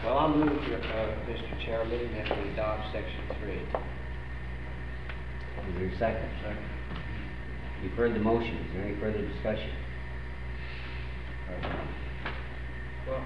Well, I'll move, Mr. Chairman, that we adopt section 3. Is there a second? Second. You've heard the motion. Is there any further discussion? Well,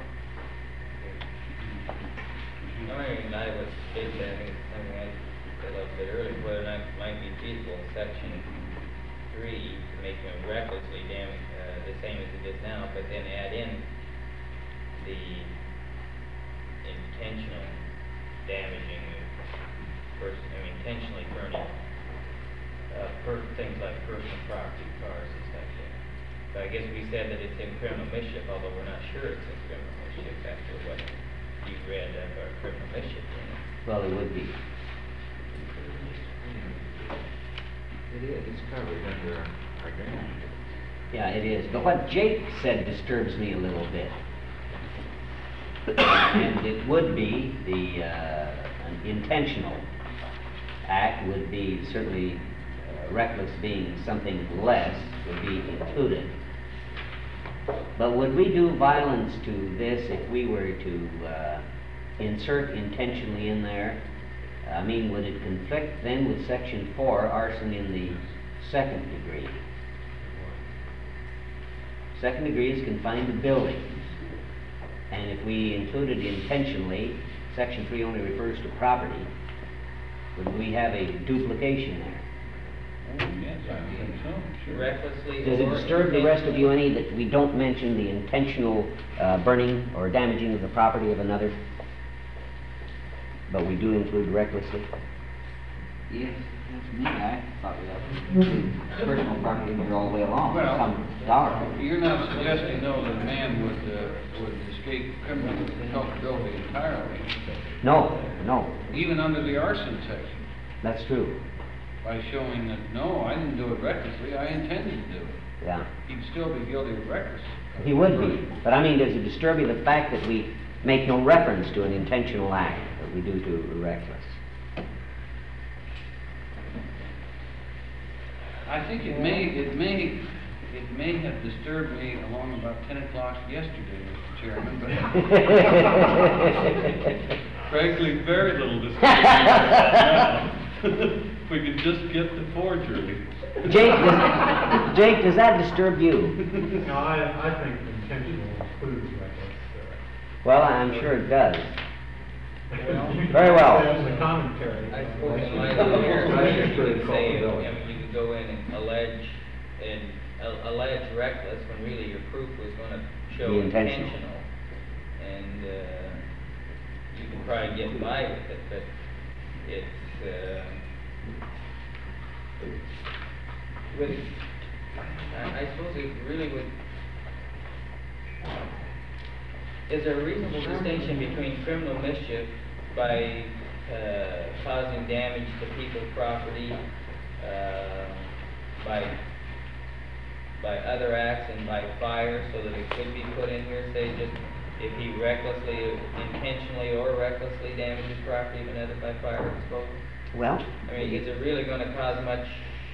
the only reason I would state that, I think it's something I said a little bit earlier, whether or not it might be feasible in section 3 to make them recklessly damage, the same as it is now, but then add in the intentional damaging of person, intentionally burning things like personal property, cars and stuff like that. But I guess we said that it's in criminal mischief, although we're not sure it's in criminal mischief after what you read of our criminal mischief. Well, it would be. It is. It's covered under our damage. Yeah, it is. But what Jake said disturbs me a little bit. And it would be an intentional act would be certainly reckless being something less would be included. But would we do violence to this if we were to insert intentionally in there? I mean, would it conflict then with section 4, arson in the second degree? Second degree is confined to buildings. And if we included intentionally, section 3 only refers to property. Would we have a duplication there? Oh, yes, I think so. Sure. Recklessly. Does it disturb the rest of you any that we don't mention the intentional burning or damaging of the property of another? But we do include recklessly? Yes, that's me. I thought we had personal property here all the way along. Well, Some dollar. You're not suggesting, though, that a man would escape criminal culpability entirely, No, no, even under the arson section, that's true. by showing that, no, I didn't do it recklessly, I intended to do it. Yeah, He'd still be guilty of reckless. he would be. But I mean, does it disturb you the fact that we make no reference to an intentional act that we do to reckless? I think it may have disturbed me along about 10 o'clock yesterday, Mr. Chairman, but frankly, very little disturbing right now. If we could just get the forgery. Jake, does that disturb you? No, I think intentional includes reckless. Well, I'm sure it does. Very That well. was the commentary. I suppose in light of your you could say, you could go in and allege reckless when really your proof was going to show Be intentional. intentional. And you can probably get by with it, but it's I suppose it really would. Is there a reasonable distinction between criminal mischief by causing damage to people's property by other acts and by fire, so that it could be put in here, say just if he recklessly, intentionally or recklessly damages property of another by fire or explosion? Well, I mean, is it really going to cause much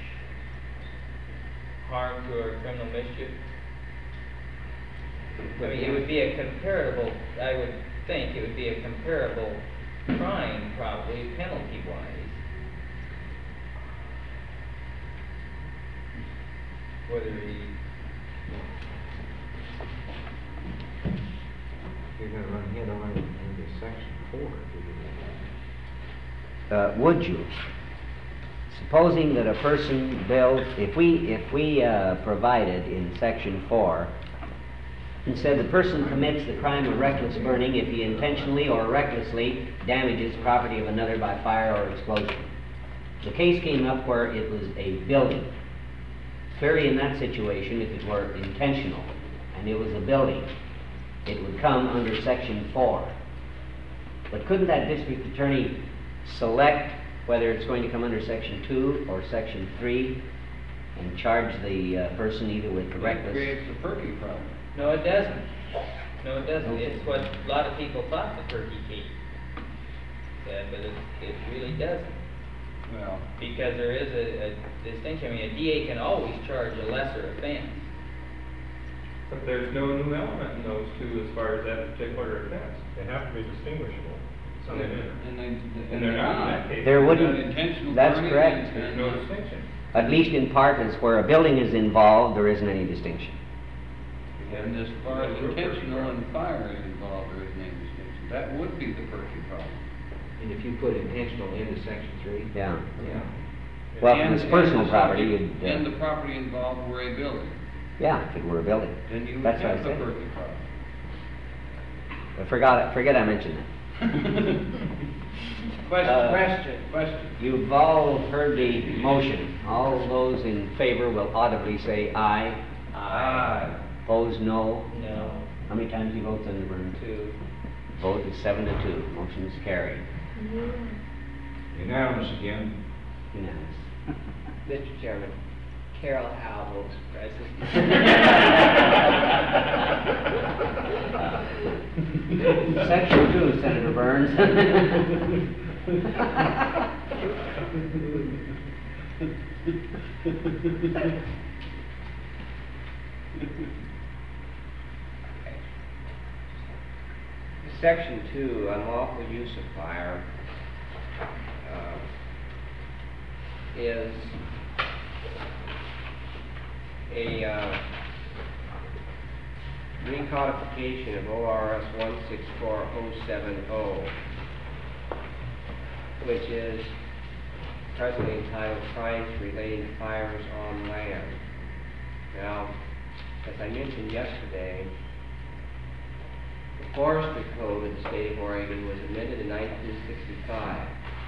harm to our criminal mischief? I mean, it would be a comparable, I would think it would be a comparable crime, probably, penalty-wise. Whether he... You're going to run head on into section 4 if you do that. would you? Supposing that a person built, if we provided in section 4 and said the person commits the crime of reckless burning if he intentionally or recklessly damages property of another by fire or explosion. The case came up where it was a building. Clearly in that situation, if it were intentional and it was a building, it would come under section 4. But couldn't that district attorney select whether it's going to come under section 2 or section 3 and charge the person either with the reckless... It creates a Perky problem. No, it doesn't. No, it doesn't. It's what a lot of people thought the Perky case said, but it really doesn't. Well, Because there is a distinction. I mean, a DA can always charge a lesser offense. But there's no new element in those two as far as that particular offense. They have to be distinguishable. And And they're not in that case. There Without wouldn't, intentional that's burning correct. There's no distinction. At least in part, as where a building is involved, there isn't any distinction. And as far as intentional and fire is involved, there isn't any distinction. That would be the Perky problem. And if you put intentional into section 3? Yeah. Yeah. Well, from And- this personal and the property, subject- you'd, And the property involved were a building, yeah, if it were a building. then you would That's what I have the said. Perky problem. I forget I mentioned that. Question. You've all heard the motion. All those in favor will audibly say aye. Aye. Opposed, no. No. How many times you vote, Senator Burns? 2. Vote is 7-2. Motion is carried. Unanimous again. Unanimous. Mr. Chairman, Carol Howe votes Section 2, Senator Burns. Section 2, unlawful use of fire, is a recodification of ORS 164070, which is presently entitled Crimes Relating to Fires on Land. Now, as I mentioned yesterday, the Forestry Code of the state of Oregon was amended in 1965.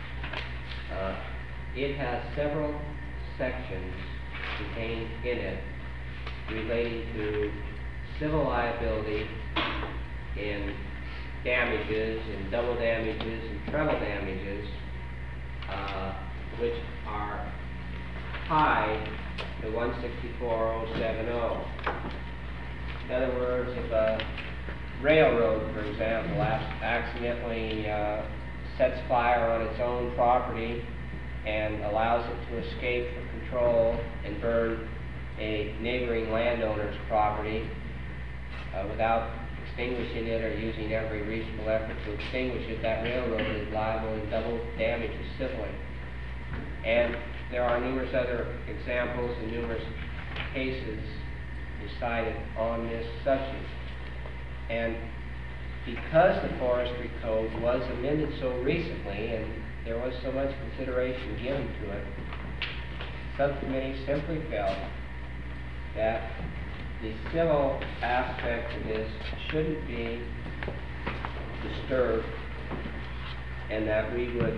It has several sections contained in it relating to civil liability in damages, and double damages, and treble damages, which are tied to 164070. In other words, if a railroad, for example, accidentally sets fire on its own property and allows it to escape from control and burn a neighboring landowner's property without extinguishing it or using every reasonable effort to extinguish it, that railroad is liable in double damages civilly. And there are numerous other examples and numerous cases decided on this subject. And because the Forestry Code was amended so recently and there was so much consideration given to it, subcommittee simply felt that the civil aspect of this shouldn't be disturbed, and that we would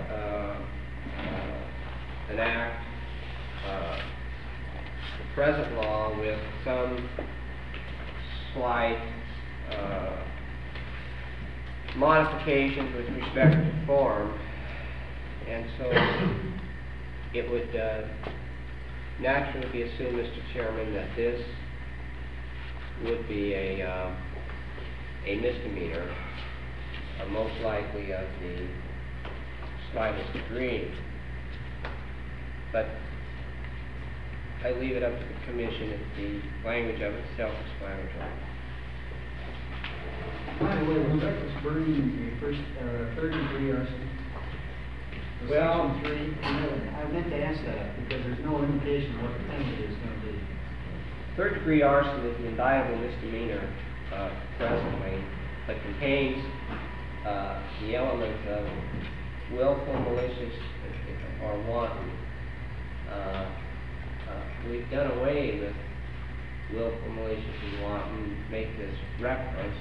enact the present law with some slight modifications with respect to form. And so it would naturally be assumed, Mr. Chairman, that this would be a misdemeanor, most likely of the slightest degree. But I leave it up to the commission if the language of it is self-explanatory. By the way, was reckless burning the first, third-degree arson? Well, Section 3, I meant to ask that because there's no indication what the penalty is going to be. Third-degree arson is an indictable misdemeanor presently, but contains the elements of willful, malicious, or wanton. We've done away with willful, malicious, and wanton, make this reckless.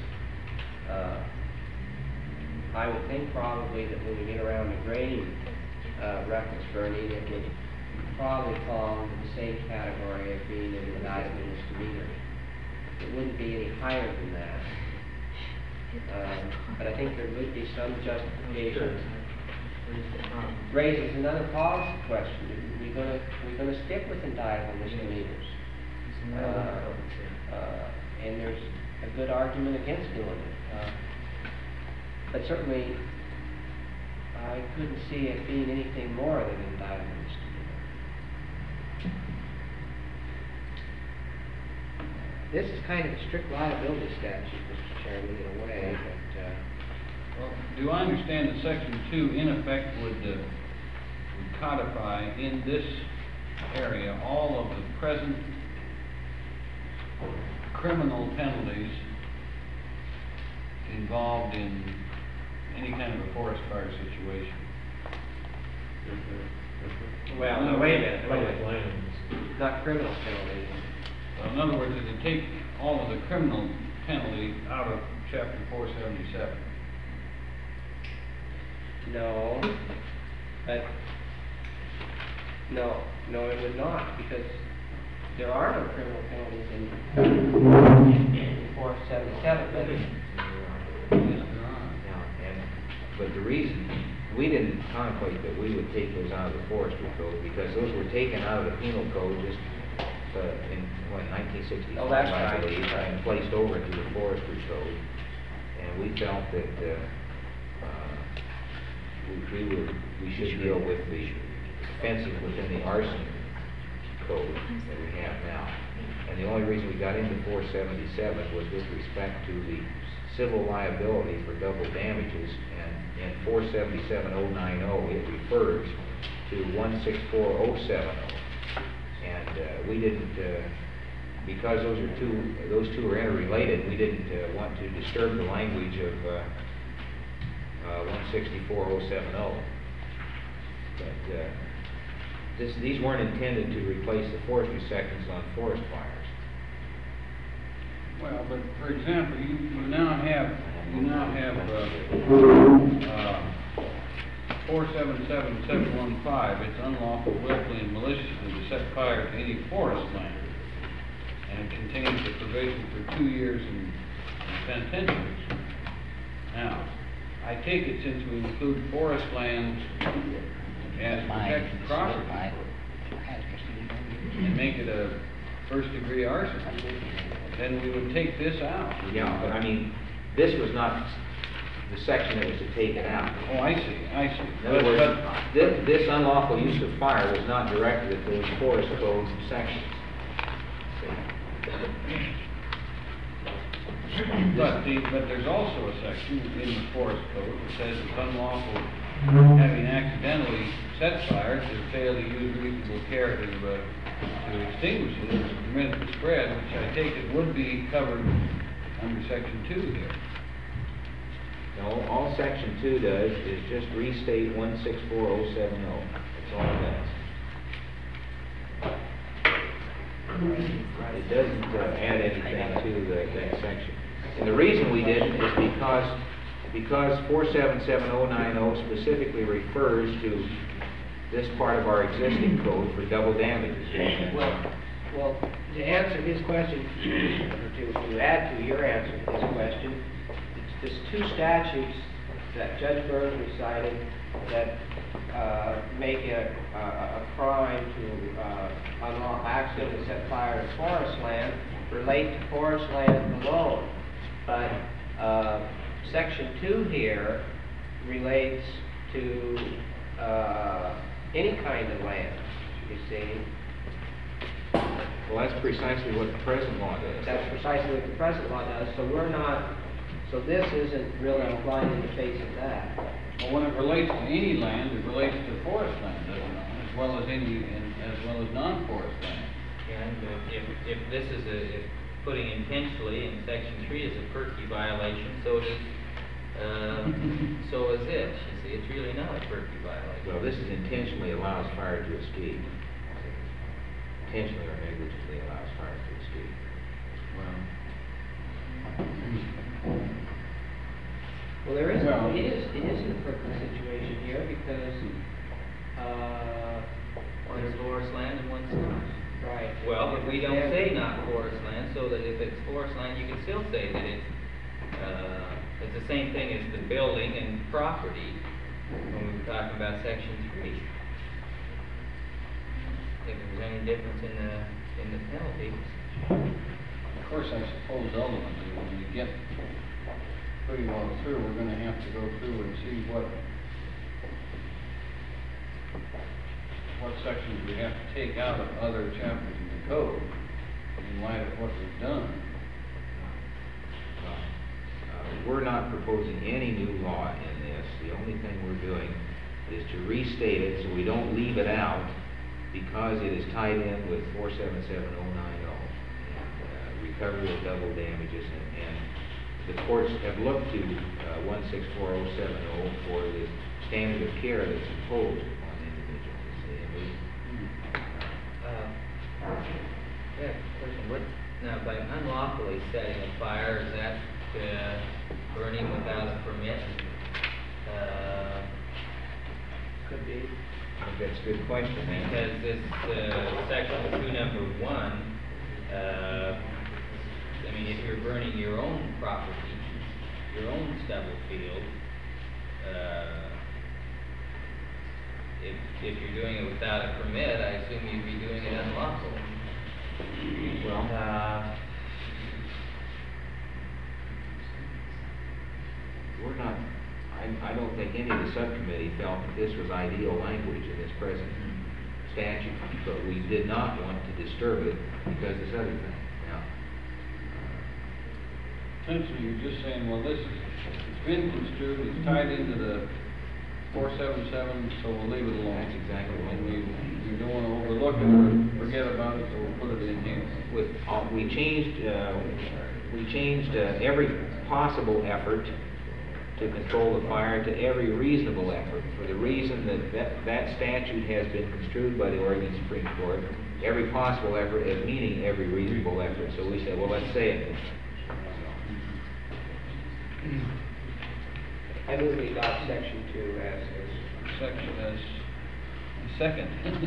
I would think probably that when we get around to grading reckless burning, it would probably fall into the same category of being an indictable misdemeanor. It wouldn't be any higher than that. But I think there would be some justification. Raises another policy question. We're going to stick with indictable misdemeanors. And there's a good argument against doing it. But certainly, I couldn't see it being anything more than an indictable misdemeanor. this is kind of a strict liability statute, Mr. Chairman, in a way, but, Well, do I understand that section 2 in effect would codify in this area all of the present criminal penalties involved in any kind of a forest fire situation? well, no, wait a minute, wait a Public minute. lands. Not criminal penalties. So in other words, does it take all of the criminal penalty out of chapter 477? No, but, no, it would not, because there are no criminal penalties in 477, but Yes, there are. Yeah, but the reason, we didn't contemplate that we would take those out of the forestry code, because those were taken out of the penal code just, in, what, 1965, Oh, that's I right, believe, right. and placed over into the forestry code. And we felt that, we should deal with the fencing within the arson code that we have now. And the only reason we got into 477 was with respect to the civil liability for double damages, and in 477090, it refers to 164070. And we didn't, because those two are interrelated, we didn't want to disturb the language of 164070. But these weren't intended to replace the forestry sections on forest fires. Well, but for example, you now have 477715, it's unlawful willfully and maliciously to set fire to any forest land. And it contains the provision for 2 years and penitentiaries. Now, I take it since we include forest lands as protected property and make it a first-degree arson, then we would take this out. Yeah, but I mean, this was not the section that was to take it out. Oh, I see. In other words, this unlawful use of fire was not directed at those forest code sections. But there's also a section in the forest code that says it's unlawful having accidentally set fire to fail to use reasonable care to extinguish it or to permit it to spread, which I take it would be covered under section 2 here. No, all section 2 does is just restate 164070. That's all it does. It doesn't add anything to that section. And the reason we didn't is because 477090 specifically refers to this part of our existing code for double damages. Well, to answer his question, or to add to your answer to his question, there's two statutes that Judge Burns recited that make it a crime to unlawful accident to set fire to forest land relate to forest land alone. But section 2 here relates to any kind of land, you see. Well, that's precisely what the present law does. That's precisely what the present law does, so this isn't really flying in the face of that. Well, when it relates to any land, it relates to forest land, doesn't it? As well as non-forest land. And if this is if putting intentionally in section 3 is a Perky violation, so is it. You see, it's really not a Perky violation. Well, this is intentionally allows fire to escape. Intentionally or negligently allows fire to escape. Well, there is, Well- it is a prickly situation here because, One's forest land and one's not. right. Well, if we don't say not forest land, so that if it's forest land, you can still say that it's the same thing as the building and property when we were talking about section 3. If there's any difference in the penalties. Of course, I suppose ultimately, when we get pretty well through, we're gonna have to go through and see what sections we have to take out of other chapters in the code. in light of what we've done. We're not proposing any new law in this. The only thing we're doing is to restate it so we don't leave it out because it is tied in with 477090 and recovery of double damages. And the courts have looked to 164070 for the standard of care that's imposed on individuals. And we, Yeah, question, what, now, by unlawfully setting a fire, is that, burning without a permit? Could be. I think that's a good question. Because this, section 2, number 1, I mean, if you're burning your own property, your own stubble field, if you're doing it without a permit, I assume you'd be doing it unlawfully. Well, we're not, I don't think any of the subcommittee felt that this was ideal language in this present statute, but we did not want to disturb it because this other thing. Now, Essentially, you're just saying, well, this is, it's been construed, it's tied into the 477, so we'll leave it alone. That's exactly what And we- you don't want to overlook it or forget about it, so we'll put it in here. with, we changed every possible effort to control the fire to every reasonable effort, for the reason that statute has been construed by the Oregon Supreme Court, every possible effort as meaning every reasonable effort. So we said, well, let's say it. I move we adopt section 2 as is. Section as, second.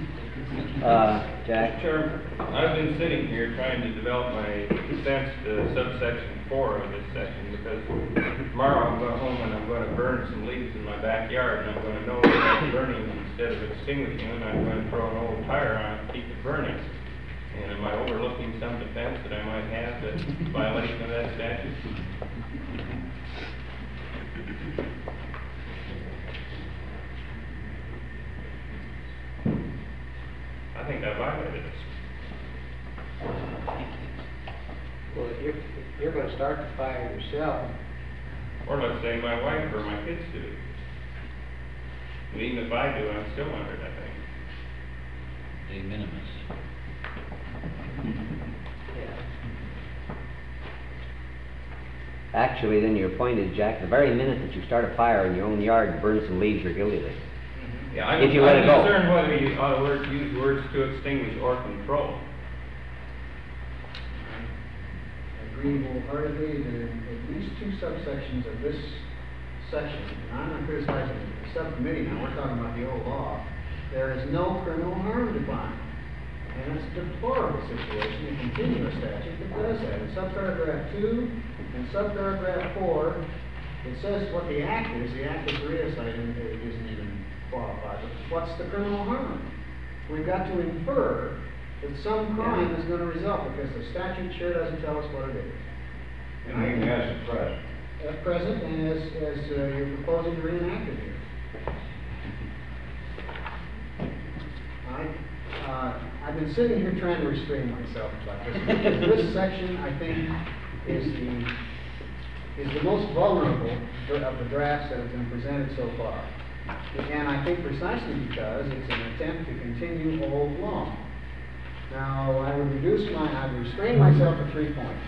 Jack? Chairman, I've been sitting here trying to develop my sense to subsection 4 of this section, because tomorrow I'm going home and I'm going to burn some leaves in my backyard, and I'm going to know that I'm burning instead of extinguishing it, I'm going to throw an old tire on it to keep it burning. And am I overlooking some defense that I might have that's violation of that statute? I think I violated this. Well, if you're gonna start the fire yourself, Or let's say my wife or my kids do. And even if I do, I'm still under that thing. De minimis. Actually, then your point is, Jack, the very minute that you start a fire in your own yard and burn some leaves, you're guilty of it. Yeah, I'm If you let it go. concerned whether you use words to extinguish or control. I agree wholeheartedly that at least 2 subsections of this section, and I'm not criticizing the subcommittee now, we're talking about the old law, there is no criminal harm defined. And it's a deplorable situation to continue a statute that does that. In subparagraph 2 and subparagraph 4, it says what the act is. The act is reassigned and it isn't even qualified. But what's the criminal harm? We've got to infer that some crime is going to result, because the statute sure doesn't tell us what it is. And I think that's the press. At present, and as you're proposing to reenact it here. I've been sitting here trying to restrain myself about this, because this section, I think, is the most vulnerable of the drafts that have been presented so far. And I think precisely because it's an attempt to continue old law. Now, I would restrain myself to 3 points.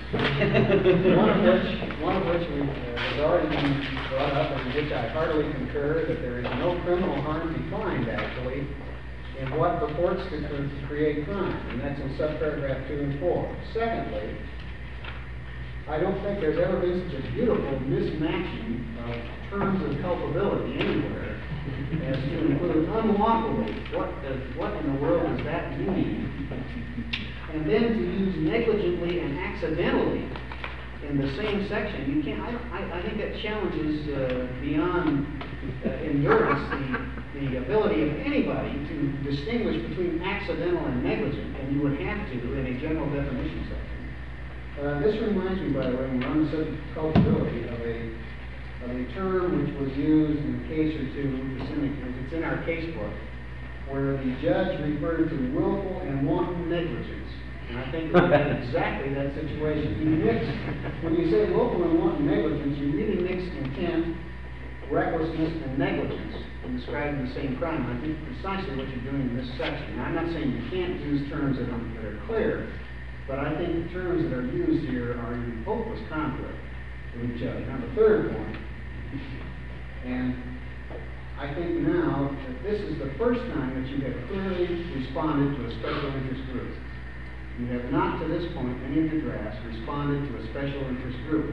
one of which has already been brought up, and which I heartily concur, that there is no criminal harm defined, actually, in what purports to create crime, and that's in subparagraph 2 and 4. Secondly, I don't think there's ever been such a beautiful mismatching of terms of culpability anywhere as to include unlawfully. What in the world does that mean? And then to use negligently and accidentally in the same section, you can't. I think that challenges beyond endurance the ability of anybody to distinguish between accidental and negligent, and you would have to in a general definition section. This reminds me, by the way, when we're on the subject of culpability, of a term which was used in a case or two, it's in our case book, where the judge referred to willful and wanton negligence. And I think that we have exactly that situation. You mix, when you say local and wanton negligence, you really mix intent, recklessness, and negligence in describing the same crime. I think precisely what you're doing in this section. Now, I'm not saying you can't use terms that are clear, but I think the terms that are used here are in hopeless conflict with each other. Now, the third point, and I think now that this is the first time that you have clearly responded to a special interest group. You have not, to this point, any of your drafts, responded to a special interest group.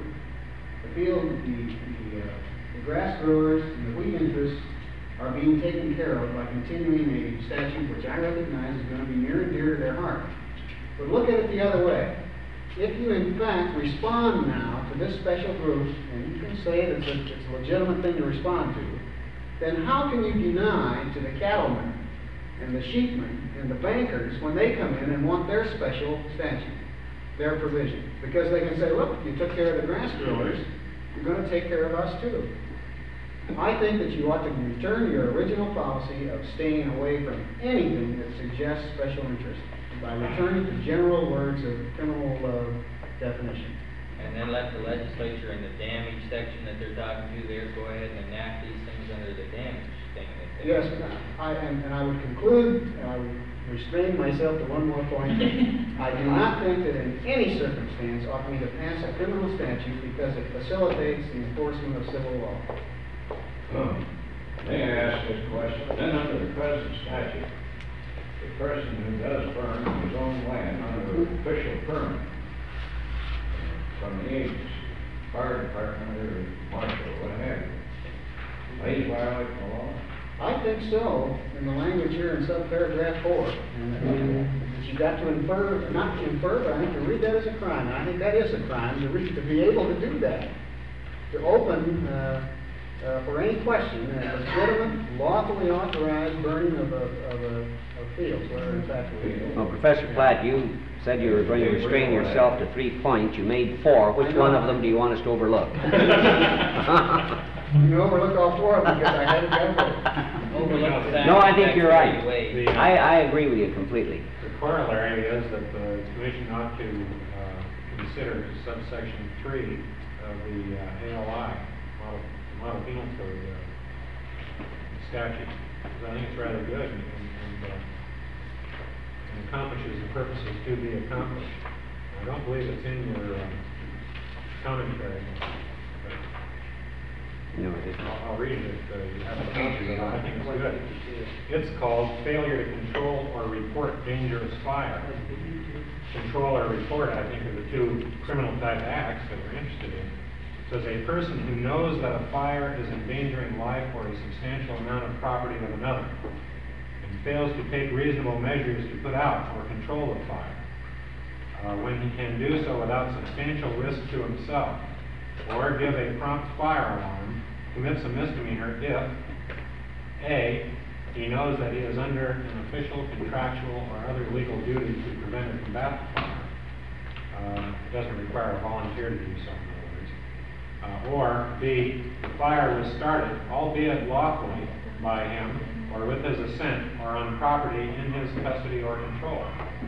The grass growers and the wheat interests are being taken care of by continuing a statute which I recognize is going to be near and dear to their heart. But look at it the other way. If you in fact respond now to this special group, and you can say that it's a legitimate thing to respond to, then how can you deny to the cattlemen and the sheepmen and the bankers when they come in and want their special statute, their provision? Because they can say, look, you took care of the grass growers, you're going to take care of us too. I think that you ought to return to your original policy of staying away from anything that suggests special interest by returning to general words of criminal definition. And then let the legislature in the damage section that they're talking to there go ahead and enact these things under the damage thing. That they- Yes, and I would conclude, I would restrain myself to one more point. I do not think that in any circumstance ought we to pass a criminal statute because it facilitates the enforcement of civil law. May I ask this question? Then under the present statute, the person who does burn his own land under official permit from the agency, fire department or marshal or what have you, he's violating the law? I think so, in the language here in subparagraph 4. And you got to infer, not to infer, but I think to read that as a crime. And I think that is a crime, to be able to do that. To open, for any question, a legitimate, lawfully authorized burning of fields, whether in fact illegal. Well, Professor Platt, you said you were going to restrain yourself to 3 points. You made 4. Which one of them do you want us to overlook? You overlook all 4 of them because I had it covered. Overlook the No, I think you're right. statutory way. I agree with you completely. The corollary is that the commission ought to consider subsection 3 of the ALI, Model Penal Code statute. Because I think it's rather good and accomplishes the purposes to be accomplished. I don't believe it's in your commentary. No, it isn't. I'll read it if you have a copy, but I think it's good. It's called failure to control or report dangerous fire. Control or report, I think, are the 2 criminal type acts that we're interested in. It says a person who knows that a fire is endangering life or a substantial amount of property of another and fails to take reasonable measures to put out or control the fire, when he can do so without substantial risk to himself, or give a prompt fire alarm, commits a misdemeanor if A, he knows that he is under an official, contractual, or other legal duty to prevent or combat the fire. It doesn't require a volunteer to do so, in other words. Or B, the fire was started, albeit lawfully, by him, or with his assent, or on property in his custody or control.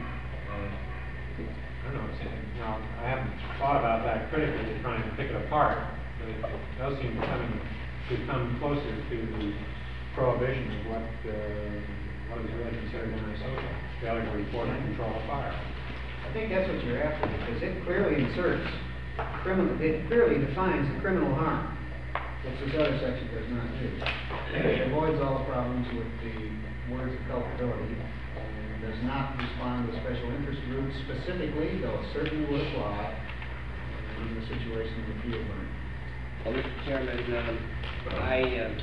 I don't know, I haven't thought about that critically to try and pick it apart, but it does seem to come closer to the prohibition of what is really considered antisocial, failure to report and control a fire. I think that's what you're after, because it clearly inserts it clearly defines the criminal harm, which this other section does not do. It avoids all the problems with the words of culpability, and does not respond to special interest groups specifically, though it certainly would apply in the situation of the field burn. Well, Mr. Chairman, I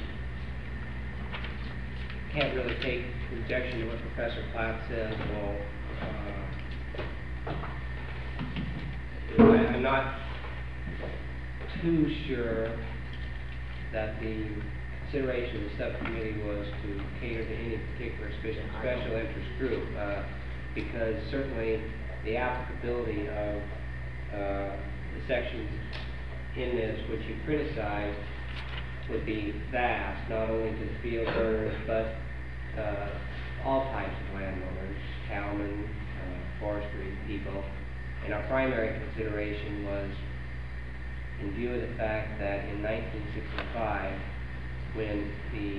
can't really take objection to what Professor Platt says. I'm not too sure that the consideration of the subcommittee was to cater to any particular special interest group, because certainly the applicability of the sections in this which you criticized would be vast, not only to the field burners, but all types of landowners, cattlemen, forestry people. And our primary consideration was in view of the fact that in 1965, when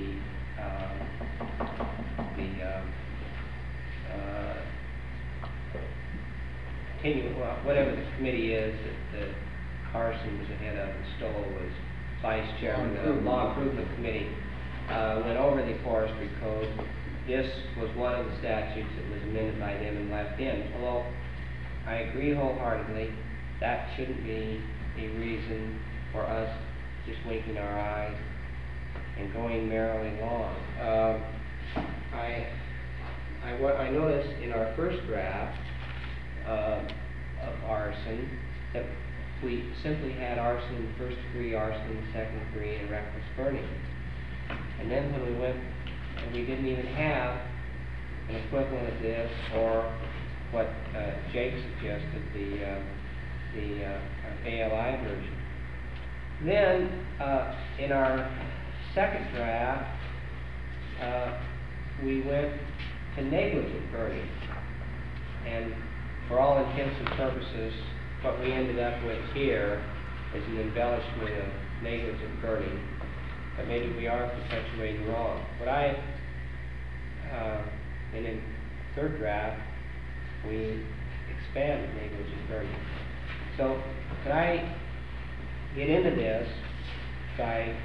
whatever the committee is that Carson was the head of and Stoll was vice chairman of the Law Improvement Committee, went over the forestry code. This was one of the statutes that was amended by them and left in. Although I agree wholeheartedly, that shouldn't be a reason for us just winking our eyes and going merrily along. I noticed in our first draft of arson that we simply had arson in first degree, arson in second degree, and reckless burning. And then when we went, and we didn't even have an equivalent of this, or what Jake suggested, the ALI version. Then, in our second draft, we went to negligent burning. And for all intents and purposes, what we ended up with here is an embellishment of negligent burning. But maybe we are perpetuating wrong. And in third draft, we expanded negligent burning. So could I get into this by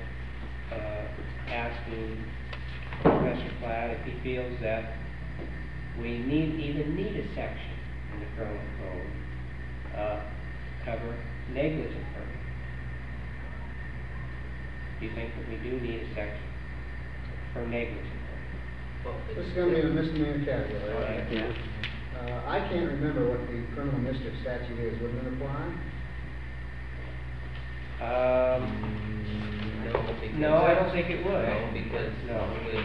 asking Professor Platt if he feels that we even need a section in the criminal code cover negligent burning? Do you think that we do need a section for negligent burning? This is going to be a misdemeanor category, right? Yeah. I can't remember what the criminal mischief statute is. Wouldn't it apply? No, I don't think it would. No, because No. with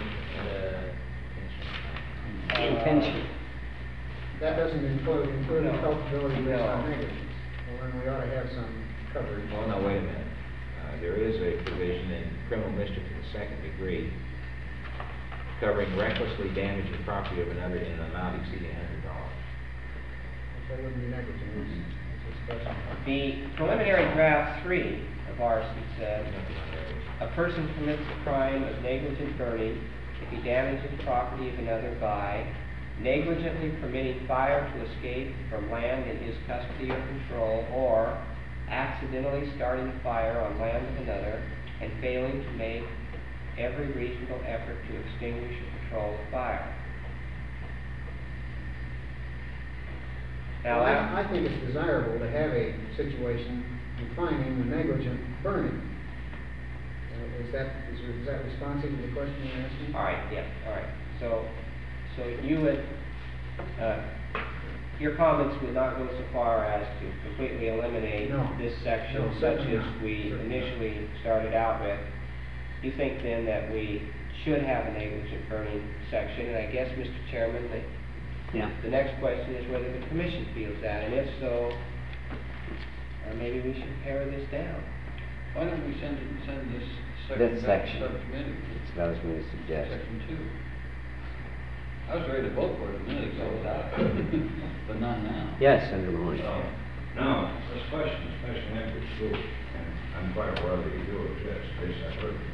Intention. That doesn't include the No. culpability based No. on negligence. Well, then we ought to have some coverage. Well, no, wait a minute. There is a provision in criminal mischief to the second degree covering recklessly damaging property of another in an amount exceeding $100. That wouldn't be negligent. It's a special. The preliminary draft 3 of arson says, Nothing on there. a person commits the crime of negligent burning if he damages the property of another by negligently permitting fire to escape from land in his custody or control, or accidentally starting a fire on land of another and failing to make every reasonable effort to extinguish or control the fire. Now, Well, I think it's desirable to have a situation defining the negligent burning. Is that responsive to the question you're asking? all right, yeah, all right. So you would, your comments would not go so far as to completely eliminate No. this section, No, such certainly as not. we Certainly not. initially started out with. You think then that we should have a negligent burning section, and I guess, Mr. Chairman, that Yeah. the next question is whether the commission feels that, and if so, maybe we should pare this down. Why don't we send this This back to section. subcommittee? That was going to suggest. Section 2. I was ready to vote for it a minute ago, but not now. Yes, Senator Maloney. Now, this question is special interest group, and I'm quite aware that you do exist, at least I've heard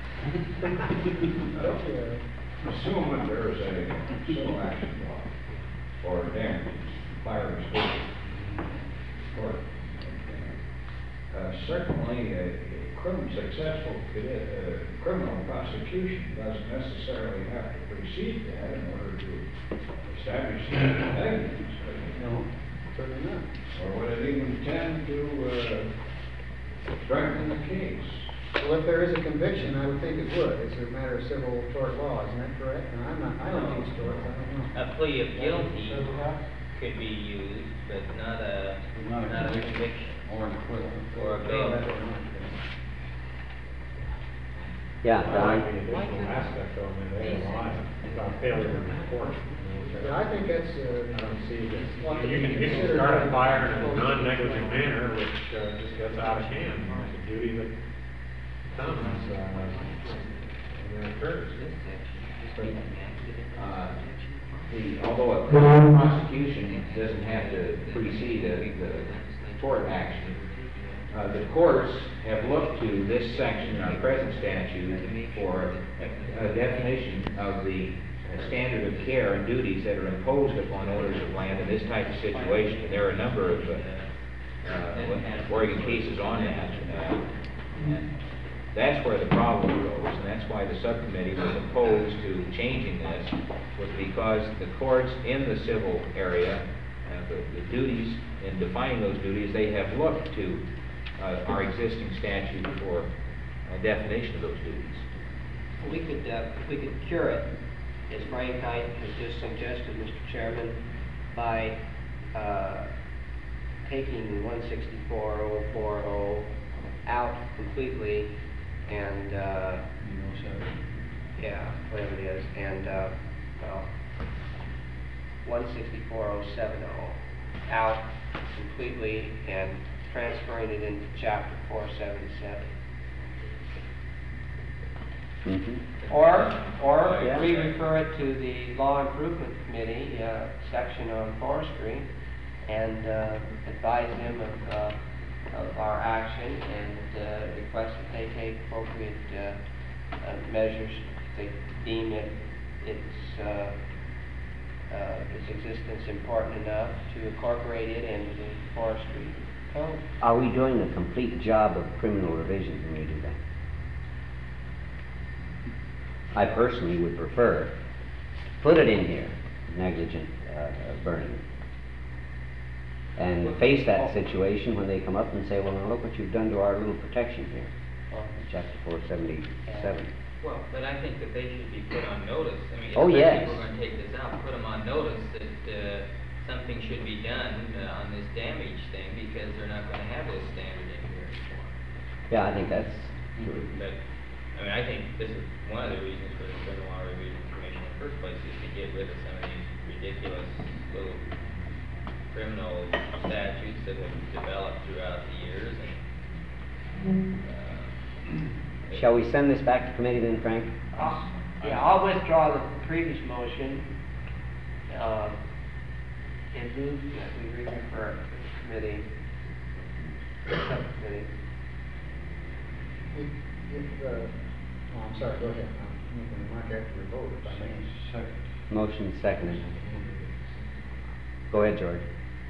from you. Assume that there is a civil action law for damage, fire extinguisher, or, certainly a successful criminal prosecution doesn't necessarily have to precede that in order to establish negligence. No, certainly not. Or would it even tend to strengthen the case? Well, if there is a conviction, I would think it would. It's a matter of civil tort law, isn't that correct? And I don't teach torts, I don't know. a plea of guilty could be used, but not a conviction Or an equivalent. or a No, bail. that's not. Yeah, I Don? like the additional aspect of them in the line about failure to report. Yeah, I think that's, I don't see this. Well, You can start a fire in a non-negligent manner, which just gets out of hand. It's a duty that comes when it occurs. although a criminal prosecution doesn't have to precede the tort action, the courts have looked to this section in our present statute for a definition of the standard of care and duties that are imposed upon owners of land in this type of situation. And there are a number of Oregon cases on that. And that's where the problem goes, and that's why the subcommittee was opposed to changing this, was because the courts in the civil area, the duties, in defining those duties, they have looked to our existing statute for a definition of those duties. We could cure it, as Frank Knight has just suggested, Mr. Chairman, by taking 164.040 out completely and, yeah, whatever it is, and, 164.070 out completely and transferring it into chapter 477. Or Yeah. we refer it to the Law Improvement Committee, section on forestry, and advise them of our action and request that they take appropriate measures if they deem its existence important enough to incorporate it into the forestry code. Are we doing a complete job of criminal revision when we do that? I personally would prefer, put it in here, negligent burning. And face that situation when they come up and say, well, now look what you've done to our little protection here. Chapter 477. Well, but I think that they should be put on notice. I mean, Oh, especially yes. if we're gonna take this out, put them on notice that, something should be done, on this damage thing, because they're not gonna have this standard in here anymore. Yeah, I think that's true. But, I mean, I think this is one of the reasons for the Criminal Law Revision Commission in the first place, is to get rid of some of these ridiculous little criminal statutes that have developed throughout the years, and, Shall we send this back to committee then, Frank? Yeah, I'll withdraw the previous motion, and move that we refer it to the committee, subcommittee. Oh, I'm sorry, go ahead. I'm going to mark after your vote, if I may. Motion seconded. Go ahead, George.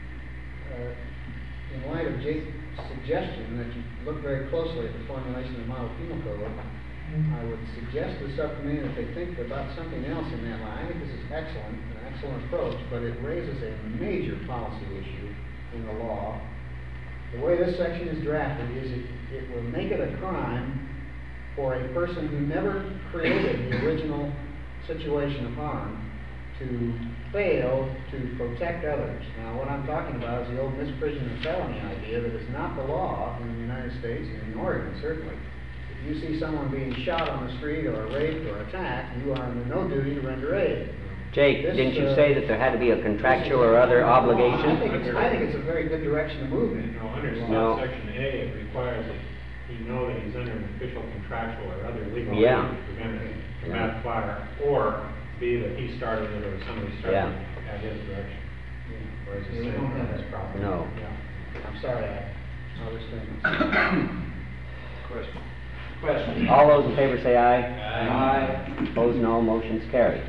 In light of Jake's suggestion that you look very closely at the formulation of the model penal code, I would suggest to the subcommittee that they think about something else in that line. I think this is excellent, an excellent approach, but it raises a major policy issue in the law. The way this section is drafted is it will make it a crime for a person who never created the original situation of harm to fail to protect others. Now, what I'm talking about is the old misprision of felony idea that is not the law in the United States and in Oregon, certainly. If you see someone being shot on the street or raped or attacked, you are under no duty to render aid. Jake, This, didn't you say that there had to be a contractual or other I obligation? think it's a very good direction to move in. No, under No. subsection A, it requires that he know that he's under an official, contractual, or other legal Yeah. duty to prevent a Yeah. dramatic fire, or B, that he started it or somebody started Yeah. it at his direction. Whereas Yeah, we don't have this problem. No. Yeah. I'm sorry, I was thinking. Question. All those in favor say aye. Aye. Opposed, no. Motion's carried.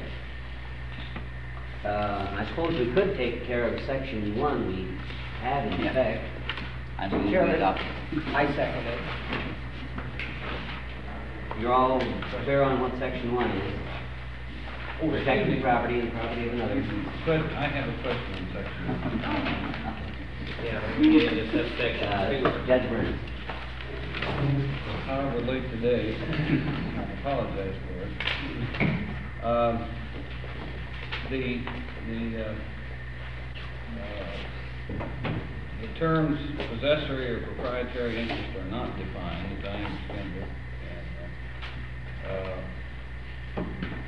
I suppose we could take care of section 1 we have in effect. I move we Chairman, adopt. I second it. You're all clear on what section 1 is? Oh, Protecting property and the property of another. But I have a question on section. yeah, when we get into subsection 2. Judge Burns. However late today, I apologize for it. The terms possessory or proprietary interest are not defined, as I understand it. And,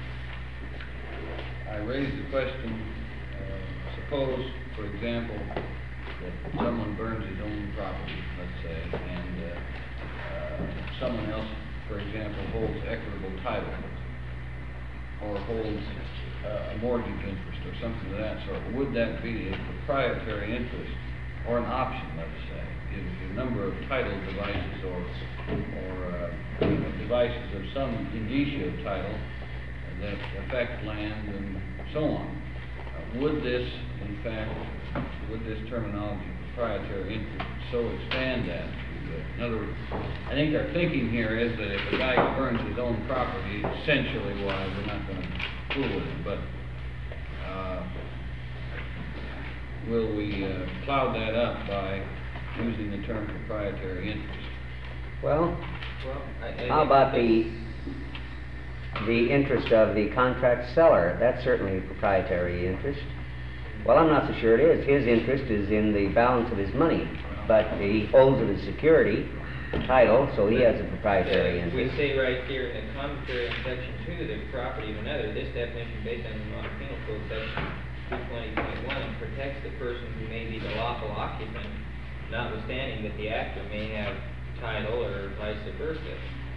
I raised the question, suppose, for example, that someone burns his own property, let's say, and someone else, for example, holds equitable title or holds a mortgage interest or something of that sort, would that be a proprietary interest or an option, let's say? Gives you a number of title devices or devices of some indicia of title that affect land and so on. Would this, in fact, would this terminology proprietary interest so expand that? In other words, I think our thinking here is that if a guy burns his own property, essentially, well, we're not going to fool with him, but will we cloud that up by using the term proprietary interest? Well, I how think about that's- the interest of the contract seller? That's certainly a proprietary interest. Well, I'm not so sure it is. His interest is in the balance of his money, but he holds it as security, title, so he has a proprietary We interest. say right here in the commentary in section 2, the property of another, this definition based on the Model Penal Code section 220.1 protects the person who may be the lawful occupant, notwithstanding that the actor may have title or vice versa.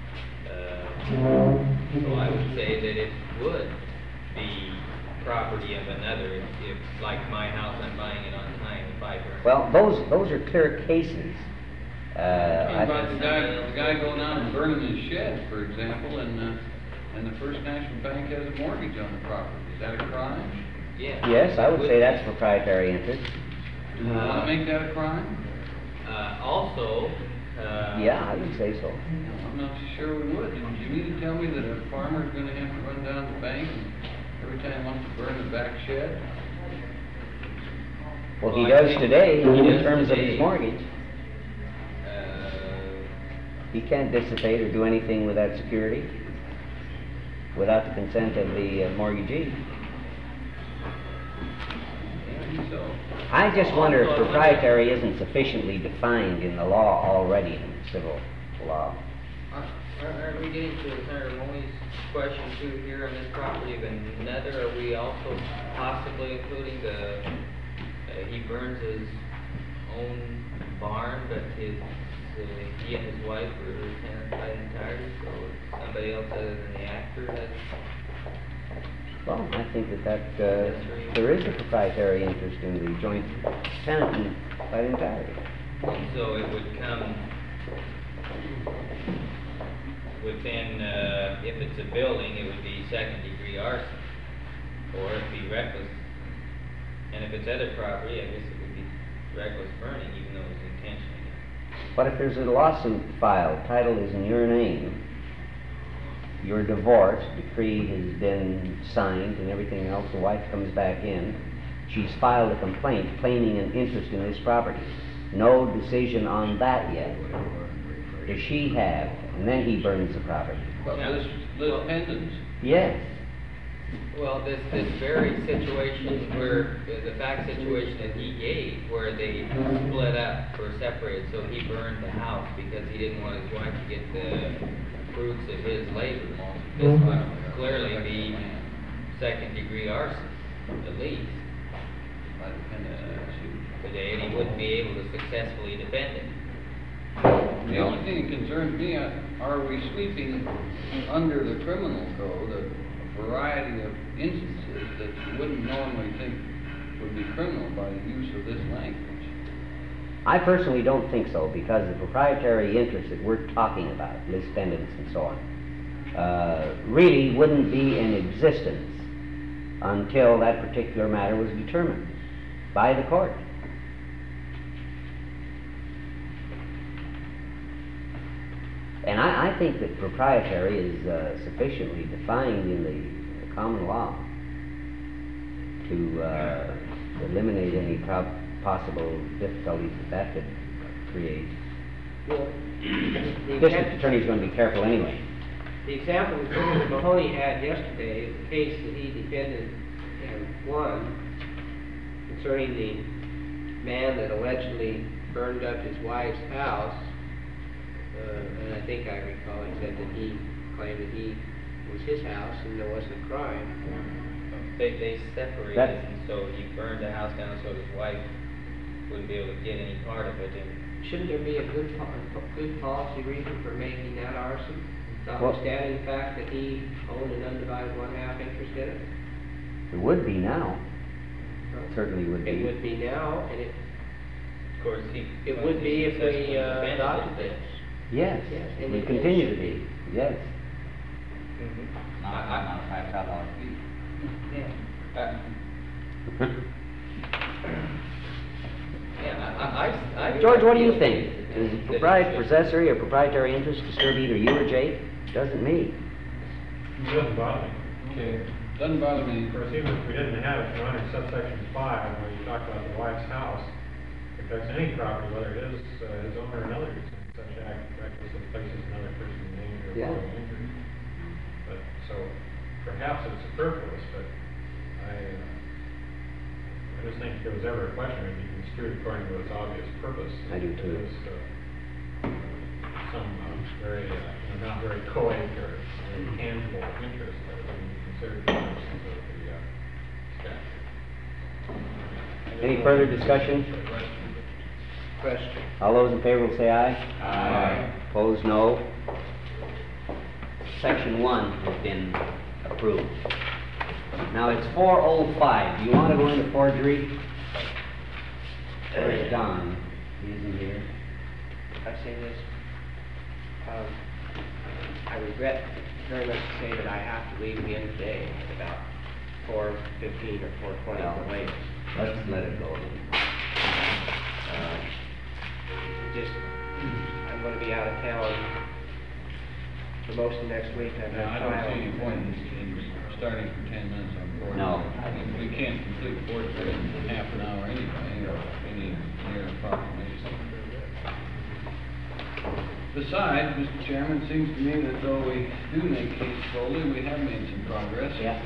So I would say that it would be property of another if like my house, I'm buying it on time if I burn. Well, those are clear cases. How about the guy going out and burning his shed, for example, and the First National Bank has a mortgage on the property? Is that a crime? Yeah. Yes, I would say that's proprietary interest. Do we want to make that a crime? Also, Yeah, I would say so. I'm not so sure we would. Do you mean to tell me that a farmer's going to have to run down to the bank and every time he wants to burn the back shed? Well, he Well, I does think today he in does terms of today. his mortgage. He can't dissipate or do anything with that security without the consent of the mortgagee. Maybe so. I just wonder if proprietary isn't sufficiently defined in the law already, in civil law. Are we getting to Senator Moley's question too here on this property of another? Are we also possibly including he burns his own barn, but he and his wife are tenants by the entirety, so somebody else other than the actor has. Well, I think that there is a proprietary interest in the joint tenant by the entirety. And so it would come within, if it's a building, it would be second-degree arson, or it'd be reckless. And if it's other property, I guess it would be reckless burning, even though it's intentionally. But if there's a lawsuit filed, title is in your name, you're divorced, decree has been signed and everything else, the wife comes back in, she's filed a complaint claiming an interest in this property. No decision on that yet. Does she have? And then he burns the property. But Yeah. this pendants. Yes. Well, this very situation where, the fact situation that he gave, where they split up or separated, so he burned the house because he didn't want his wife to get the fruits of his labor. This would clearly be second-degree arson, at least, By the pendants of that suit. today, and he wouldn't be able to successfully defend it. The only thing that concerns me, are we sweeping under the criminal code a variety of instances that you wouldn't normally think would be criminal by the use of this language? I personally don't think so, because the proprietary interest that we're talking about, list pendants and so on, really wouldn't be in existence until that particular matter was determined by the court. And I think that proprietary is sufficiently defined in the common law to eliminate any possible difficulties that could create. Well, District attorney's going to be careful anyway. the example that Mahoney had yesterday, the case that he defended and won concerning the man that allegedly burned up his wife's house, and I think I recall he said that he claimed that he was his house and there wasn't a crime. They separated, That- and so he burned the house down so his wife wouldn't be able to get any part of it, and shouldn't there be a good policy reason for making that arson? Notwithstanding the fact that he owned an undivided one-half interest in it? It would be now. Certainly would be. It would be now, and Of course, it would be if we adopted this. Yes, Yes, it and would it continue to should be, yes. Not a $5 fee. Yeah, George, what do you think? Is possessory or proprietary interest disturb either you or Jake? Doesn't me. It doesn't bother me. Okay, doesn't bother me. Of course, even if we didn't have it, under subsection 5, when you talk about the wife's house, if there's any property, whether it is his own or another, such act recklessly places another person in danger of Yeah. bodily injury. But, so, perhaps it's superfluous, but I just think if there was ever a question, it'd be construed according to its obvious purpose. I do too. It is, some very, not very coic or very tangible interest that would be considered the purposes of the statute. Any further discussion? Question. All those in favor will say aye. Aye. Opposed, no. Section 1 has been approved. Now it's 405. Do you want to go into forgery? Where's Don? He isn't here. I say this, I regret very much to say that I have to leave again today at about 4:15 or 4:20 at the latest. Let's let it go. I'm gonna be out of town for most of next week. I've Now, I got don't see any trial. point in starting for 10 minutes on board. No. We can't complete forgery in half an hour anyway, or any near approximation. Besides, Mr. Chairman, it seems to me that though we do make case slowly, we have made some progress. Yeah.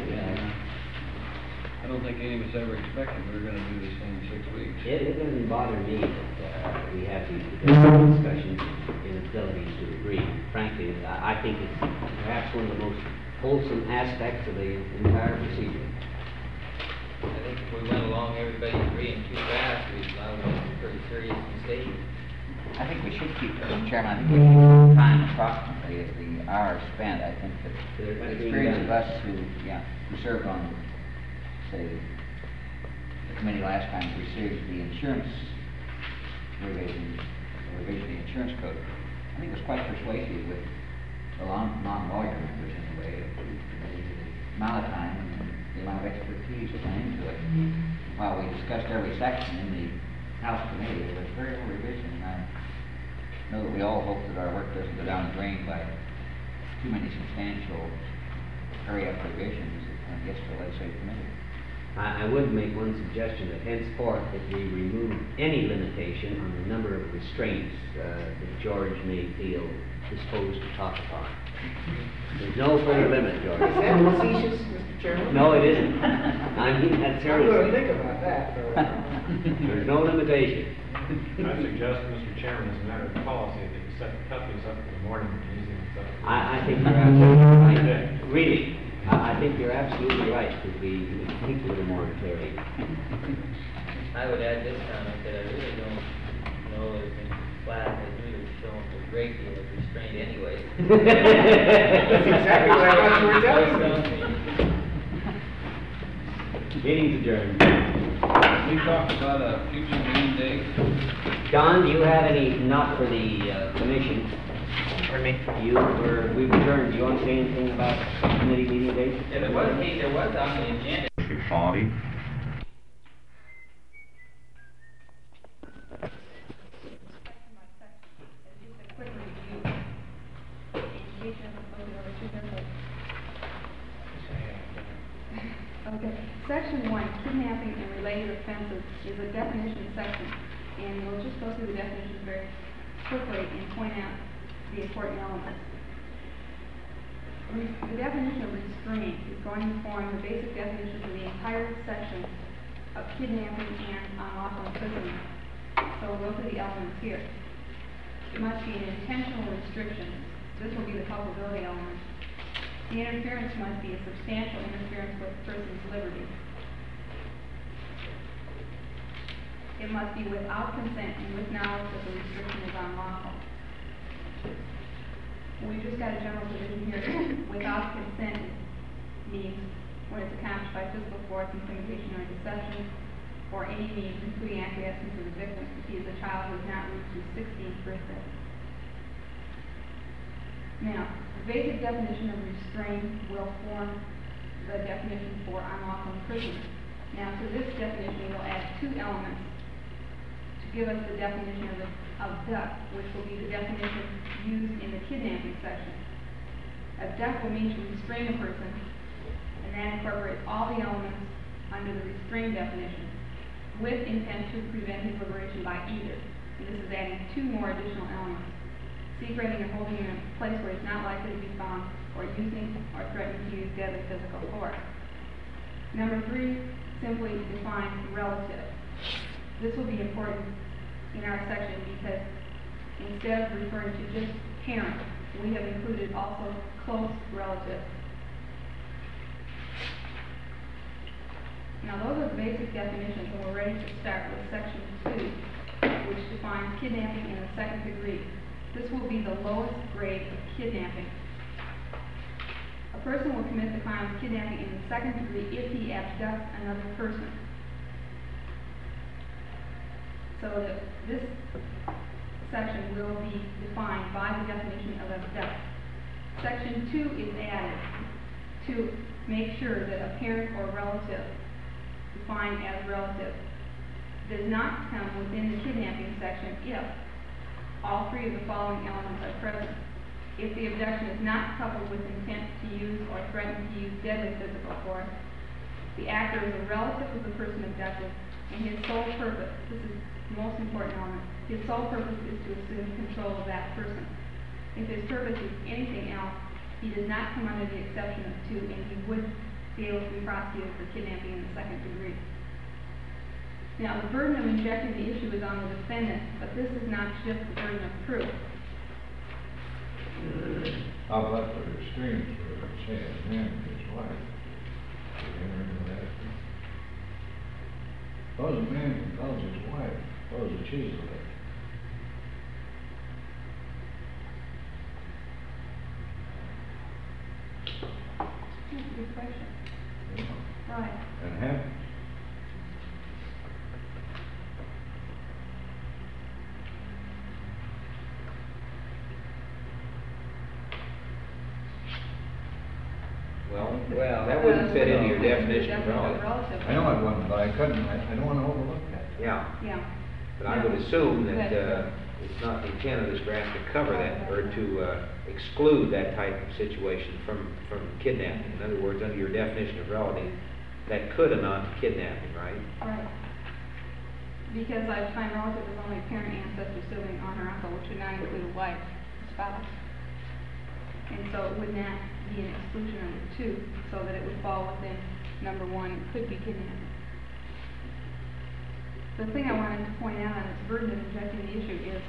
I don't think any of us ever expected we were gonna do this thing in 6 weeks. It doesn't bother me that we have these discussions, inabilities to agree. Frankly, I think it's perhaps one of the most wholesome aspects of the entire procedure. I think if we went along, everybody agreeing too fast, we'd allow some pretty serious mistakes. I think we should keep, Mr. Chairman, I think we should keep time approximately as the hours spent. I think that the experience of us who served on, say, the committee last time, we received the insurance revision of the insurance code. I think it was quite persuasive with the non-lawyer members anyway, the amount of time and the amount of expertise that went into it. While we discussed every section in the House committee, it was very little revision, and I know that we all hope that our work doesn't go down the drain by too many substantial hurry-up revisions that gets to the legislative committee. I would make one suggestion that henceforth that we remove any limitation on the number of restraints that George may feel disposed to talk upon. There's no further limit, George. Is that facetious, Mr. Chairman? No, it isn't. I mean that I'm gonna seriously. think about that for a while. There's no limitation. I suggest, Mr. Chairman, as a matter of policy, that you set the puppies up in the morning and using them. I think you're absolutely right. Really, I think you're absolutely right, because we think a little more clearly. I would add this comment that I really don't know if in class they really shown a great deal of restraint anyway. That's exactly what I thought you were telling me. Meeting's adjourned. We talked about a future meeting date. Don, do you have any, not for the commission? Pardon me? We've adjourned. Do you want to say anything about committee meeting dates? Yeah, there was on the agenda. Quality. Okay, section 1, kidnapping and related offenses, is a definition section, and we'll just go through the definitions very quickly and point out the important elements. The definition of restraint is going to form the basic definition for the entire section of kidnapping and unlawful imprisonment. So we'll go through the elements here. It must be an intentional restriction. This will be the culpability element. The interference must be a substantial interference with the person's liberty. it must be without consent and with knowledge that the restriction is unlawful. We just got a general provision here, without consent means when it's accomplished by physical force, intimidation, or deception, or any means, including acquiescence of the victim, if he is a child who has not reached his 16th birthday. Now, the basic definition of restraint will form the definition for unlawful imprisonment. Now, to this definition, we'll add two elements to give us the definition of abduct, which will be the definition used in the kidnapping section. Abduct will mean to restrain a person, and that incorporates all the elements under the restraint definition, with intent to prevent his liberation by either. And this is adding two more additional elements. Secreting and holding him in a place where he's not likely to be found, or using or threatening to use deadly physical force. Number 3 simply defines relative. This will be important in our section because instead of referring to just parent, we have included also close relative. Now those are the basic definitions, and we're ready to start with section 2, which defines kidnapping in the second degree. This will be the lowest grade of kidnapping. A person will commit the crime of kidnapping in the second degree if he abducts another person. So that this section will be defined by the definition of abduct. Section 2 is added to make sure that a parent or relative, defined as relative, does not come within the kidnapping section if all three of the following elements are present. If the abduction is not coupled with intent to use or threaten to use deadly physical force, the actor is a relative of the person abducted, and his sole purpose, this is the most important element, his sole purpose is to assume control of that person. If his purpose is anything else, he does not come under the exception of 2, and he would be able to be prosecuted for kidnapping in the second degree. Now, the burden of injecting the issue is on the defendant, but this is not just the burden of proof. How about the restraint for, say, a man and his wife? Did you ever hear that? Suppose a man compels his wife, suppose that she's the lady. That's a good question. Yeah. Right. And happens. Well, that wouldn't fit into your definition of relative. I know it wouldn't, but I couldn't, I don't wanna overlook that. Yeah, Yeah. but I would assume that, it's not the intent of this draft to cover that, or to, exclude that type of situation from kidnapping. In other words, under your definition of relative, that could amount to kidnapping, right? Right. Because I define relative as only a parent, ancestor, sibling, aunt, or uncle, which would not include a wife, a spouse. And so it would not be an exclusion under 2, so that it would fall within number 1, it could be kidnapping. The thing I wanted to point out on this burden of injecting the issue is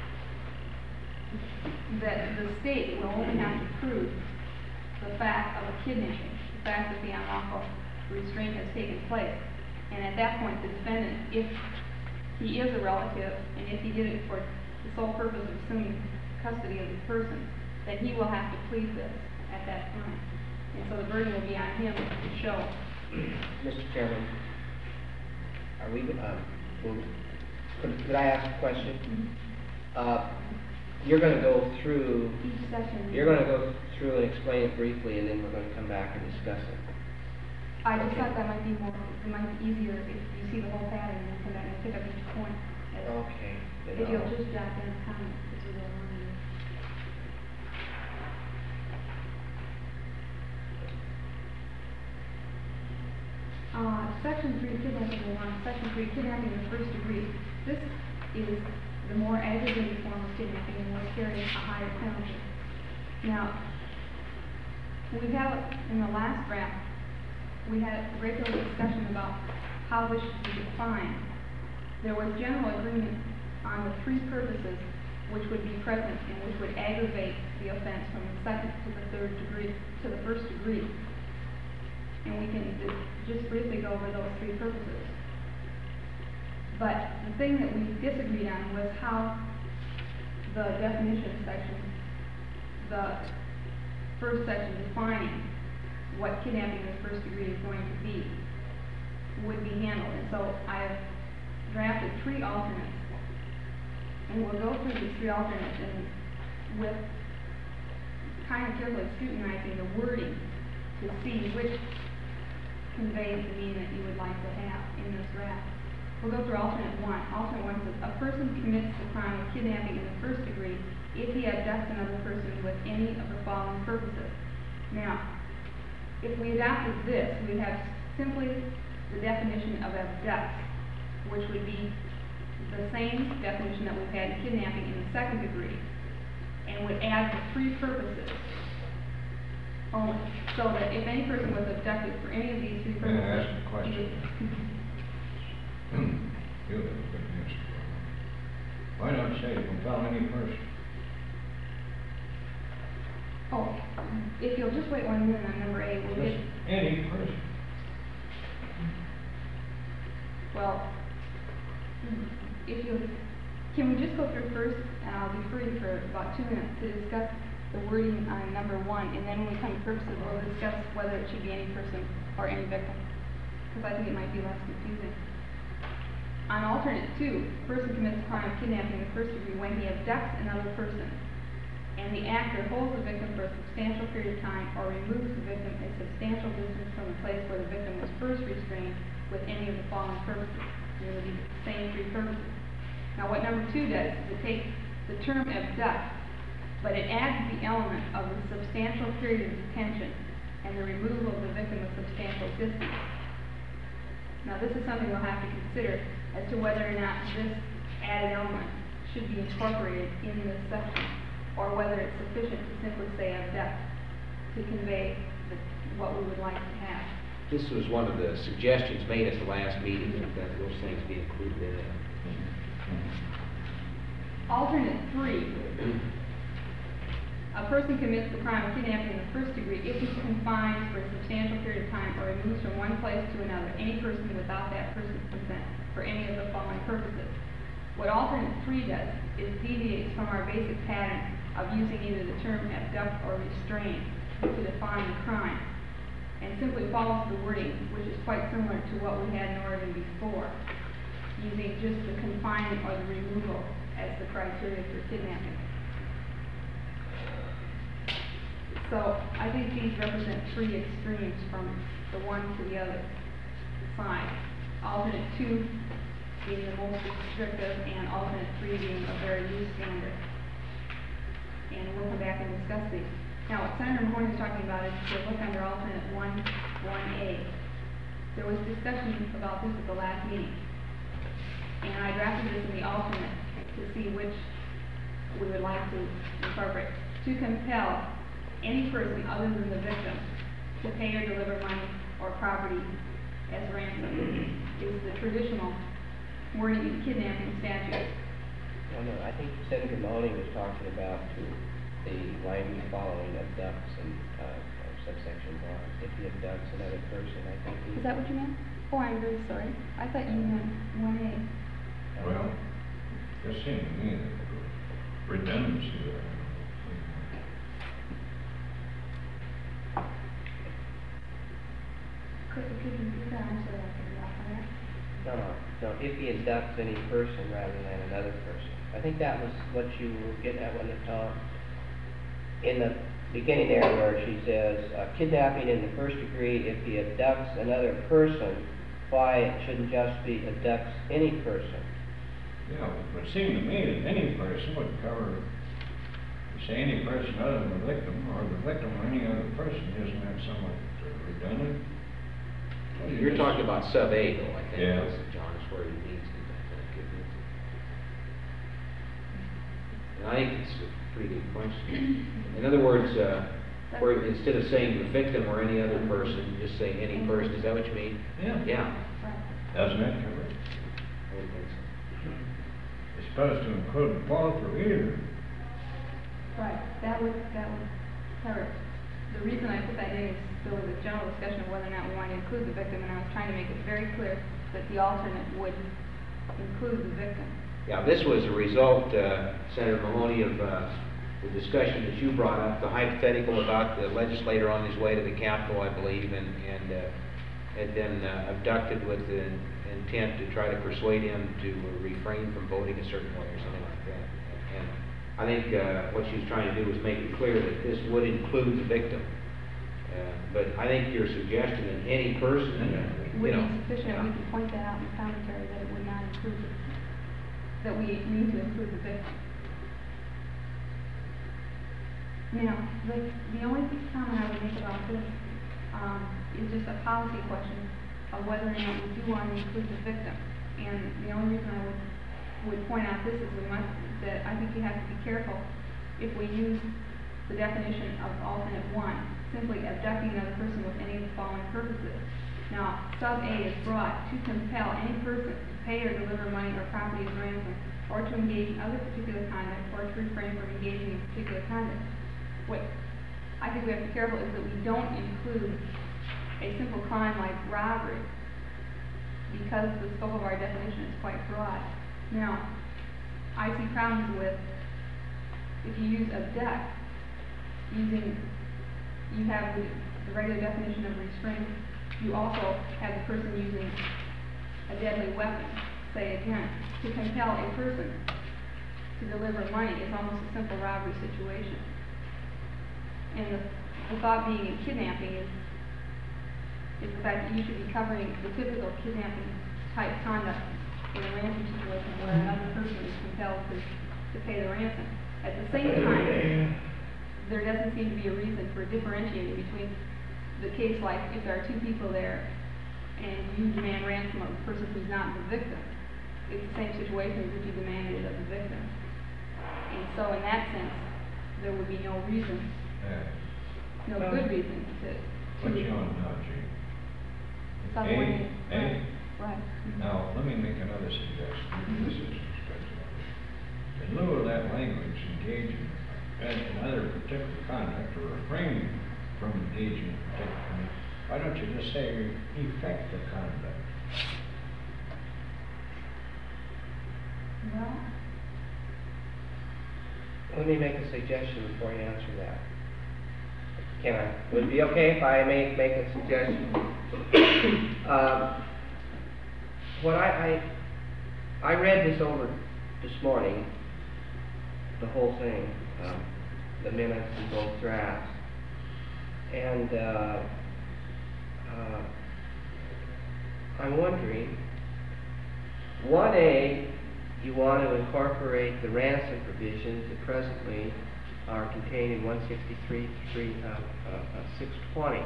that the state will only have to prove the fact of a kidnapping, the fact that the unlawful restraint has taken place. And at that point, the defendant, if he is a relative, and if he did it for the sole purpose of assuming custody of the person, then he will have to plead this at that time. And so the burden will be on him to show. Mr. Chairman, are we, could I ask a question? You're gonna go through, Each section. you're gonna go through and explain it briefly, and then we're gonna come back and discuss it. I just Okay. thought that might be more, it might be easier if you see the whole pattern and come back and pick up each point. Okay. then If you'll I'll- just jot down comments as we go along. Section 3, kidnapping 1, Section 3, kidnapping in the first degree. This is the more aggravated form of kidnapping and will carry a higher penalty. Now, we have, in the last draft, we had a great deal of discussion about how this should be defined. There was general agreement on the 3 purposes which would be present and which would aggravate the offense from the second to the third degree, to the first degree. And we can just briefly go over those 3 purposes. But the thing that we disagreed on was how the definition section, the first section defining what kidnapping in the first degree is going to be, would be handled. And so I have drafted 3 alternates. And we'll go through these 3 alternates and with kind of carefully scrutinizing the wording to see which conveys the meaning that you would like to have in this draft. We'll go through alternate 1. Alternate 1 says, a person commits the crime of kidnapping in the first degree if he abducts another person with any of the following purposes. Now, if we adopted this, we'd have simply the definition of abduct, which would be the same definition that we've had in kidnapping in the second degree, and would add the 3 purposes only, so that if any person was abducted for any of these 3 purposes. May I ask a question? You have a good answer. Why not say compel any person? Oh, if you'll just wait 1 minute on number A, we'll get. Just any person. Well, if you, can we just go through first, and I'll be free for about 2 minutes to discuss the wording on number 1, and then when we come to purposes, we'll discuss whether it should be any person or any victim, because I think it might be less confusing. On alternate 2, person commits a crime of kidnapping in the first degree when he abducts another person, and the actor holds the victim for a substantial period of time or removes the victim a substantial distance from the place where the victim was first restrained with any of the following purposes. It would be the same 3 purposes. Now what number 2 does is it takes the term abduct, but it adds the element of the substantial period of detention and the removal of the victim a substantial distance. Now this is something we'll have to consider as to whether or not this added element should be incorporated in this section, or whether it's sufficient to simply say abduct to convey what we would like to have. This was one of the suggestions made at the last meeting, that those things be included in it. Alternate 3. A person commits the crime of kidnapping in the first degree if he confines for a substantial period of time or removes from one place to another any person without that person's consent for any of the following purposes. What alternate 3 does is deviates from our basic pattern of using either the term abduct or restrain to define the crime, and simply follows the wording, which is quite similar to what we had in Oregon before, using just the confinement or the removal as the criteria for kidnapping. So I think these represent 3 extremes from the one to the other side. Alternate 2 being the most restrictive, and alternate 3 being a very loose standard. And we'll come back and discuss these. Now, what Senator Mahoney is talking about is to look under alternate 1A. There was discussion about this at the last meeting, and I drafted this in the alternate to see which we would like to incorporate. To compel any person other than the victim to pay or deliver money or property as ransom is the traditional wording in kidnapping statute. No, I think Senator Mahoney was talking about the language following abducts and subsection 1. If he abducts another person, I think he... Is that what you meant? Oh, I'm very sorry. I thought you meant 1A. Well, it seemed to me that there was redundancy there. Could you do that? I'm sorry, I couldn't laugh on that. No, if he abducts any person rather than another person. I think that was what you were getting at, wasn't it, Tom? In the beginning there where she says, kidnapping in the first degree, if he abducts another person, why it shouldn't just be abducts any person. Yeah, but it seemed to me that any person would cover, say any person other than the victim, or the victim or any other person. Isn't that somewhat redundant? You're talking about sub A though, I think, Yeah. John, is where he needs to, and I think it's a pretty good question. In other words, where instead of saying the victim or any other person, just say any person, is that what you mean? Yeah. Yeah. Doesn't that cover it? I would think so. It's supposed to include the fall for either. Right, that would cover it. The reason I put that in is there was a general discussion of whether or not we wanted to include the victim, and I was trying to make it very clear that the alternate would include the victim. Yeah, this was a result, Senator Mahoney, of the discussion that you brought up, the hypothetical about the legislator on his way to the Capitol, I believe, and had been abducted with the intent to try to persuade him to refrain from voting a certain way or something like that. And I think what she was trying to do was make it clear that this would include the victim. But I think your suggestion that any person, Would you know. be sufficient, we can point that out in the commentary, that it would not include, that we need to include the victim. Now, the only comment I would make about this, is just a policy question of whether or not we do want to include the victim. And the only reason I would point out this is that I think you have to be careful if we use the definition of alternate one, simply abducting another person with any of the following purposes. Now, sub A is broad, to compel any person to pay or deliver money or property as ransom, or to engage in other particular conduct, or to refrain from engaging in particular conduct. What I think we have to be careful is that we don't include a simple crime like robbery, because the scope of our definition is quite broad. Now, I see problems with, if you use abduct, you have the regular definition of restraint. You also have the person using a deadly weapon. Say again, to compel a person to deliver money is almost a simple robbery situation. And the thought being in kidnapping is the fact that you should be covering the typical kidnapping type conduct in a ransom situation where another person is compelled to pay the ransom. At the same time, there doesn't seem to be a reason for differentiating between the case like if there are two people there and you demand ransom of the person who's not the victim. It's the same situation as if you demanded it of the victim. And so in that sense, there would be no reason, no good reason to What you on now, Gene? subordinate. A? Right. Now, let me make another suggestion. This is in lieu of that language, engage in other particular conduct or refrain from engaging in particular conduct, why don't you just say effective conduct? Well, Let me make a suggestion before you answer that. Can I? Would it be okay if I make a suggestion? What I read this over this morning, the whole thing, the minutes and both drafts, and I'm wondering, 1A, you want to incorporate the ransom provisions that presently are contained in 163.620.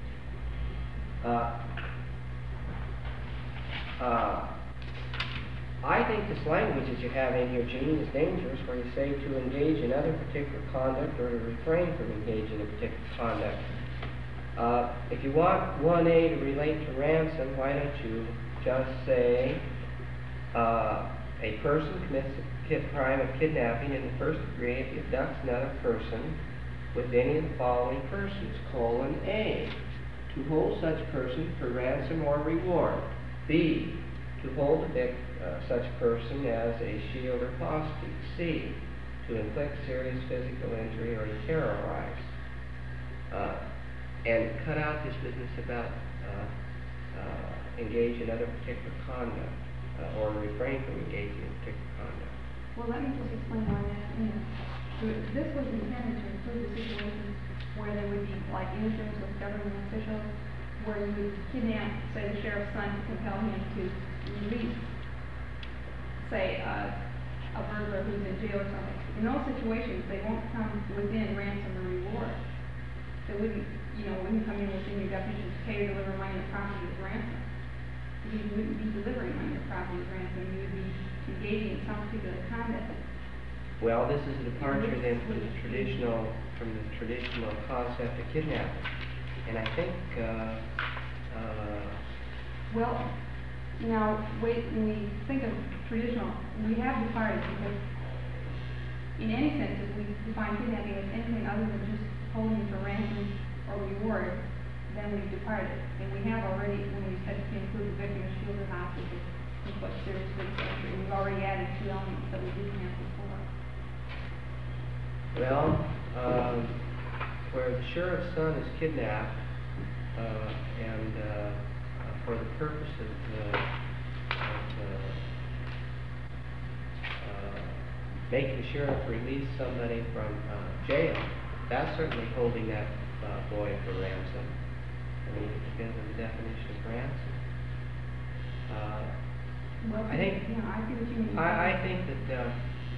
I think this language that you have in here, Gene, is dangerous, where you say to engage in other particular conduct or to refrain from engaging in particular conduct. If you want 1A to relate to ransom, why don't you just say a person commits a crime of kidnapping in the first degree if he abducts another person with any of the following persons, A, to hold such person for ransom or reward. B, to hold such person as a shield or hostage. C, to inflict serious physical injury or to terrorize. And cut out this business about engage in other particular conduct or refrain from engaging in particular conduct. well, let me just explain why that's in there. This was intended to include the situations where there would be like interference with government officials, where you would kidnap, say, the sheriff's son to compel him to release, say, a burglar who's in jail or something. In those situations, they won't come within ransom or reward. They wouldn't come in within your definition to pay or deliver money or property as ransom. You wouldn't be delivering money or property as ransom. You would be engaging in some particular conduct. Well, this is a departure then from the traditional concept of kidnapping. And I think, Well, now, when we think of traditional, we have departed because, in any sense, if we define kidnapping as anything other than just holding for ransom or reward, then we've departed. And we have already, when we said to include the victim as shield or hostage, is what seriously dangerous. We've already added 2 elements that we didn't have before. Well, where the sheriff's son is kidnapped, and for the purpose of making the sheriff release somebody from jail, that's certainly holding that boy for ransom. I mean, it depends on the definition of ransom. Well, I think, you know, I see what you mean. I think that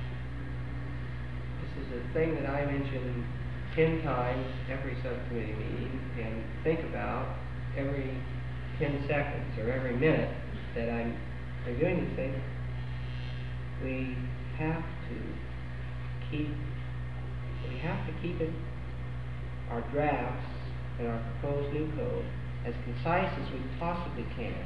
this is a thing that I mention 10 times every subcommittee meeting and think about every 10 seconds or every minute that I'm reviewing this thing. We have to keep it, our drafts and our proposed new code, as concise as we possibly can,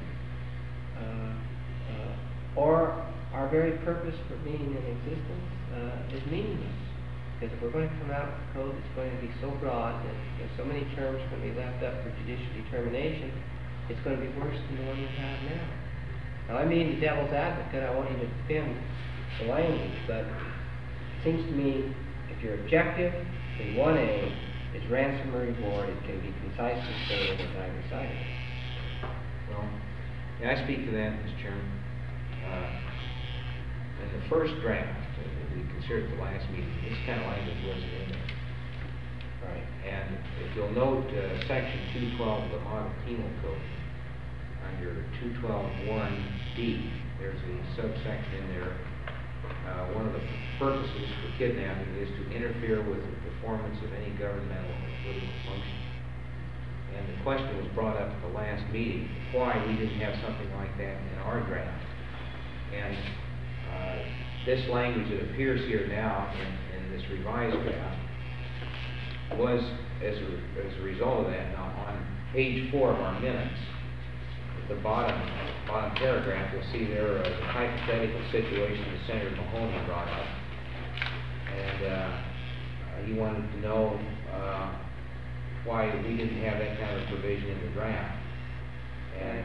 or our very purpose for being in existence is meaningless. Because if we're going to come out with a code that's going to be so broad that so many terms are going to be left up for judicial determination, it's going to be worse than the one we have now. Now, I mean the devil's advocate, I want you to defend the language, but it seems to me if your objective in 1A is ransom or reward, it can be concisely stated as I recited. Well, may I speak to that, Mr. Chairman? In the first draft, we considered the last meeting, this kind of language wasn't in there. Right. And if you'll note, section 212 of the Model Penal Code, under 212(1)D, there's a subsection in there. One of the purposes for kidnapping is to interfere with the performance of any governmental or political function. And the question was brought up at the last meeting, why we didn't have something like that in our draft. And this language that appears here now in this revised draft was as a result of that. Now, on page 4 of our minutes, at the bottom paragraph, you'll see there is a hypothetical situation that Senator Mahoney brought up. And he wanted to know why we didn't have that kind of provision in the draft. And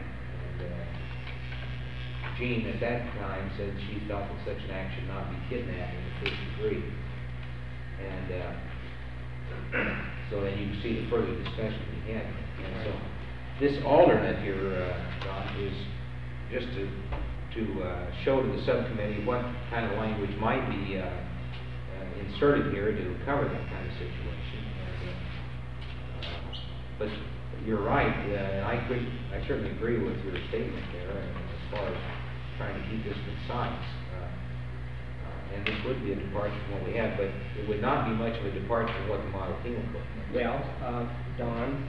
Jean at that time said she felt that such an act should not be kidnapping in the first degree. And so then you can see the further discussion we had. And so this alternate here, Don, is just to show to the subcommittee what kind of language might be inserted here to cover that kind of situation. But you're right, and I certainly agree with your statement there as far as trying to keep this concise. And this would be a departure from what we had, but it would not be much of a departure from what the Model Penal Code was. Well, Don,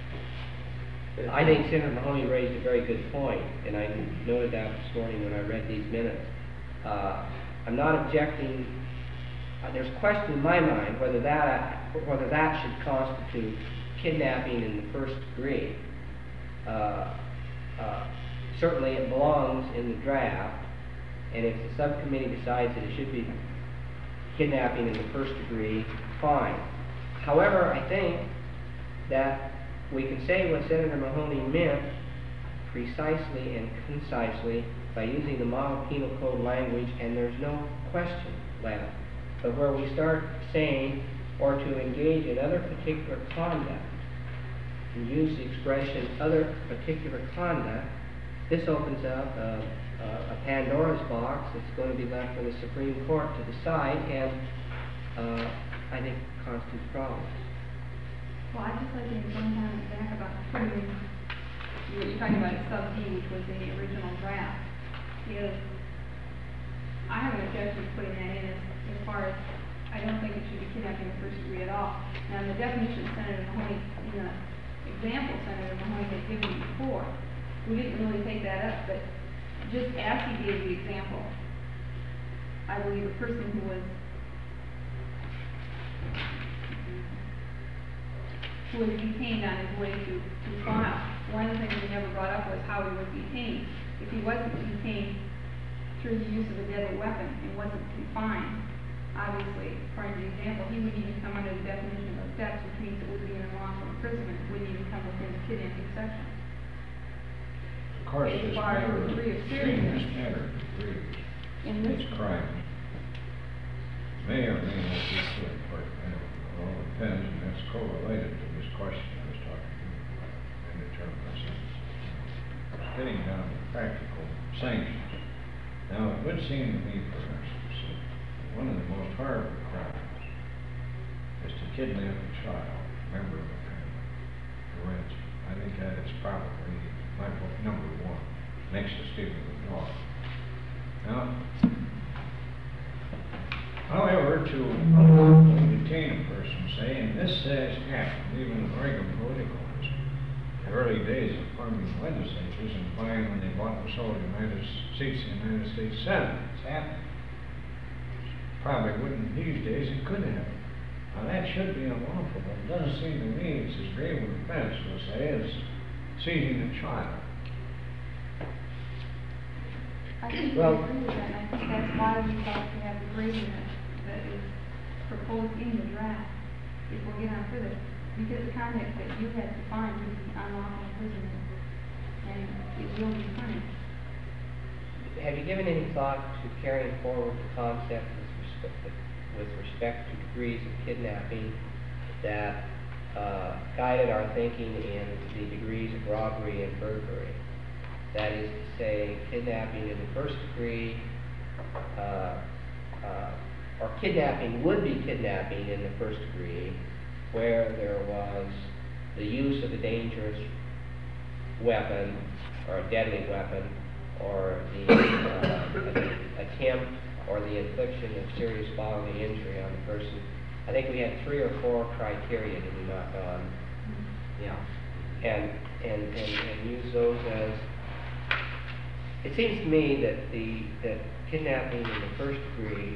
I think Senator Mahoney raised a very good point, and I noted that this morning when I read these minutes. I'm not objecting. There's a question in my mind whether that should constitute kidnapping in the first degree. Certainly it belongs in the draft, and if the subcommittee decides that it should be kidnapping in the first degree, fine. However, I think that we can say what Senator Mahoney meant precisely and concisely by using the Model Penal Code language, and there's no question left. But where we start saying, or to engage in other particular conduct, and use the expression other particular conduct, this opens up a Pandora's box that's going to be left for the Supreme Court to decide, and I think constitutes problems. Well, I'd just like to make one comment back about putting, you were talking about sub D, which was in the original draft, is I have an objection to putting that in as far as I don't think it should be kidnapping in the first degree at all. Now, in the definition Senator Mahoney, in the example Senator Mahoney had given you before, we didn't really take that up, but just as he gave the example, I believe a person who was detained on his way to trial. One of the things we never brought up was how he was detained. If he wasn't detained through the use of a deadly weapon and wasn't confined, obviously, according to the example, he wouldn't even come under the definition of theft, which means it would be an unlawful imprisonment. It wouldn't even come within the kidnapping section. course, as this far as matter, the degree of this seriousness. matter degrees, In this, it's crime. May or may not be so important, I don't know, it all depends, and that's correlated to this question I was talking to you about, indeterminacy. Getting down to practical sanctions. Now, it would seem to me, for instance, that one of the most horrible crimes is to kidnap a child, a member of a family, for instance. I think that is probably my book number one, next to stealing a dog. Now, however, to unlawfully detain a person, say, and this has happened, even in Oregon political history, the early days of forming legislatures and buying when they bought and sold United seats in the United States Senate, it's happened. Probably wouldn't these days, it could happen. Now that should be unlawful, but it doesn't seem to me it's as grave an offense, we'll say, as seizing a child. I think we Well- agree with that, and I think that's why we thought to have the gradient that is proposed in the draft, if we'll get on further. Because the conduct that you had defined would be unlawful imprisonment, and it will be punished. Have you given any thought to carrying forward the concept with respect to degrees of kidnapping that guided our thinking in the degrees of robbery and burglary? That is to say, kidnapping in the first degree, or kidnapping would be kidnapping in the first degree, where there was the use of a dangerous weapon or a deadly weapon, or the attempt or the infliction of serious bodily injury on the person. I think we had 3 or 4 criteria that we knocked on. Yeah. And use those as, it seems to me that kidnapping in the first degree,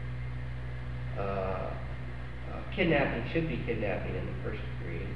kidnapping should be kidnapping in the first degree,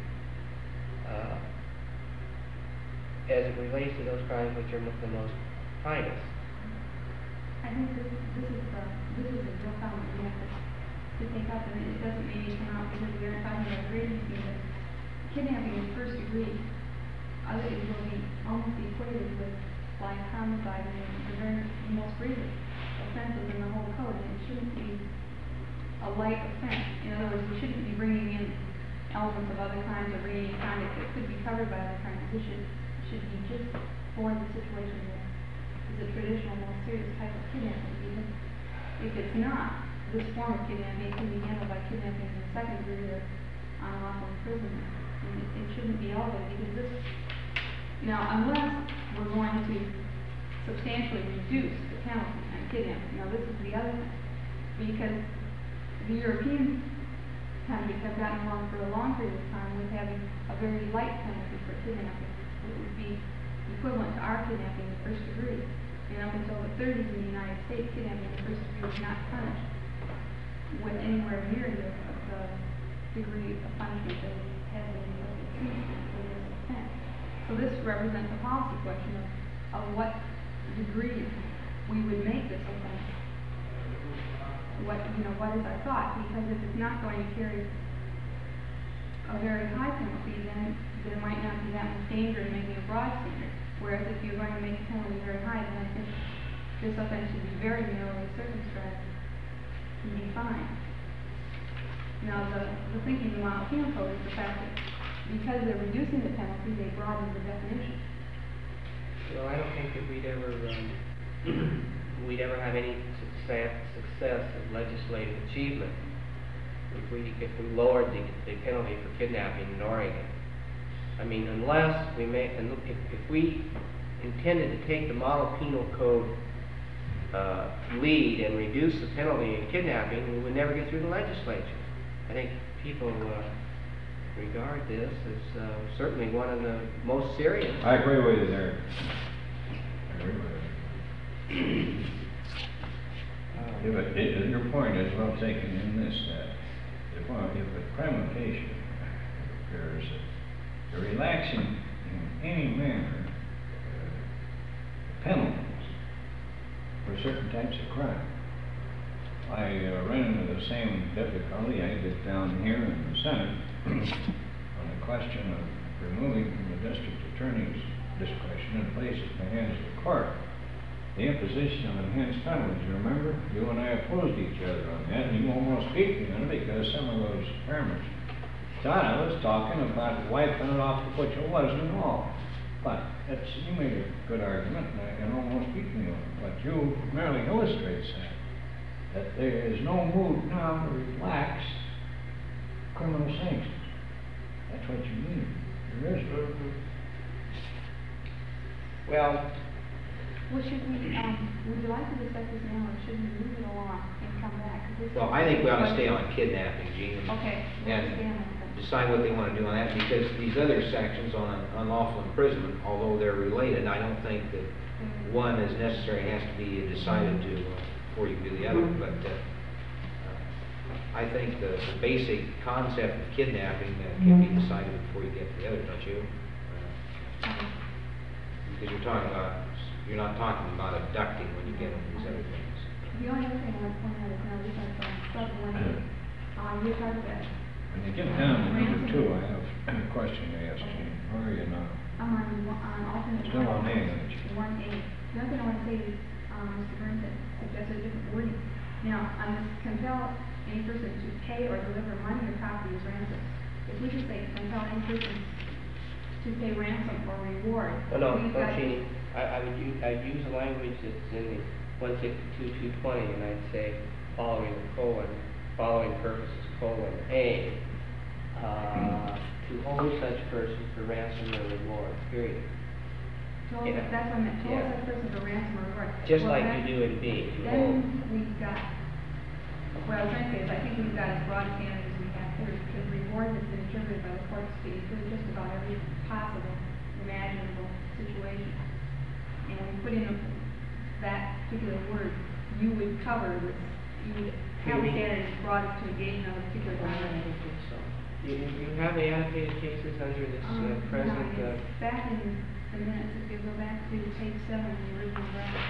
as it relates to those crimes which are the most heinous. I think this is a real problem that we have to take up, and it doesn't maybe come out because we aren't talking about grading scheme, but kidnapping in first degree, it will be almost equated with like homicide, and the very most grievous offenses in the whole code, and it shouldn't be a light offense. In other words, we shouldn't be bringing in elements of other kinds or bringing in conduct that could be covered by other crimes. This should be just for the situation that is a traditional, more serious type of kidnapping. Because if it's not, this form of kidnapping can be handled by kidnapping in the second degree or unlawful imprisonment. And it shouldn't be all of it, because this, now, unless we're going to substantially reduce the penalty on kidnapping, now this is the other thing, because the European countries have gotten along for a long period of time with having a very light penalty for kidnapping. It would be equivalent to our kidnapping in the first degree. And up until the 30s in the United States, kidnapping in the first degree was not punished with anywhere near the degree of punishment that has been used for this offense. So this represents a policy question of what degree we would make this offense. What is our thought? Because if it's not going to carry a very high penalty, then there might not be that much danger in making a broad standard. Whereas if you're going to make a penalty very high, then I think this offense should be very narrowly circumscribed to be fine. Now, the thinking of the model penal code is the fact that because they're reducing the penalty, they broaden the definition. Well, I don't think that we'd ever have any success of legislative achievement if we lowered the penalty for kidnapping in Oregon. I mean, unless we make, and look, if we intended to take the model penal code lead and reduce the penalty in kidnapping, we would never get through the legislature. I think people regard this as certainly one of the most serious. I agree with you there. I agree with you. Yeah, but your point is well taken in this, that if a prima facie appears that they're relaxing in any manner penalties for certain types of crime. I ran into the same difficulty I did down here in the Senate on the question of removing from the district attorney's discretion and places in the hands of the court. The imposition of enhanced penalties, you remember? You and I opposed each other on that, and you almost beat me on it because some of those terms thought I was talking about wiping it off the butch. It wasn't all. But that's, you made a good argument, and almost beat me on it. But you merely illustrates that there is no mood now to relax criminal sanctions. That's what you mean. There is. Well, Well, should we, would you like to discuss this now, or should we move it along and come back? 'Cause this Well, is- I think we ought to stay on kidnapping, Gene. Okay, we'll And stay on that. decide what they want to do on that, because these other sections on unlawful imprisonment, although they're related, I don't think that one is necessary, it has to be decided to, before you do the other, but, I think the basic concept of kidnapping can be decided before you get to the other, don't you? Because you're not talking about abducting when you get into these other things. The only other thing I want to point out is now we have sub-1, you talked about, When you get down to number 2, I have a question to ask you. Where are you now? I'm on alternate. Still on A, aren't you? 1A. The other thing I want to say is, Mr. Burns had suggested a different wording. Now, on this compel any person to pay or deliver money or property as ransom, if we just say compel any person to pay ransom or reward. we've got- Jeannie, I'd use the language that's in the 162-220, and I'd say following purposes, A, to hold such person for ransom or reward, period. So Yeah. that's what I meant, to hold Yeah. such person for ransom or reward. Just Well, like that- you do in B, to hold. Then we've got, what I was trying to say is, I think we've got as broad a standard as we have here, because reward has been interpreted by the courts to include just about every possible imaginable situation. And when you put in that particular word, you would cover this, you would have the standard as broad as to engage in a particular conduct. You have the annotated cases under this present, No, it's back in the minutes, if you go back to page 7 of the original draft.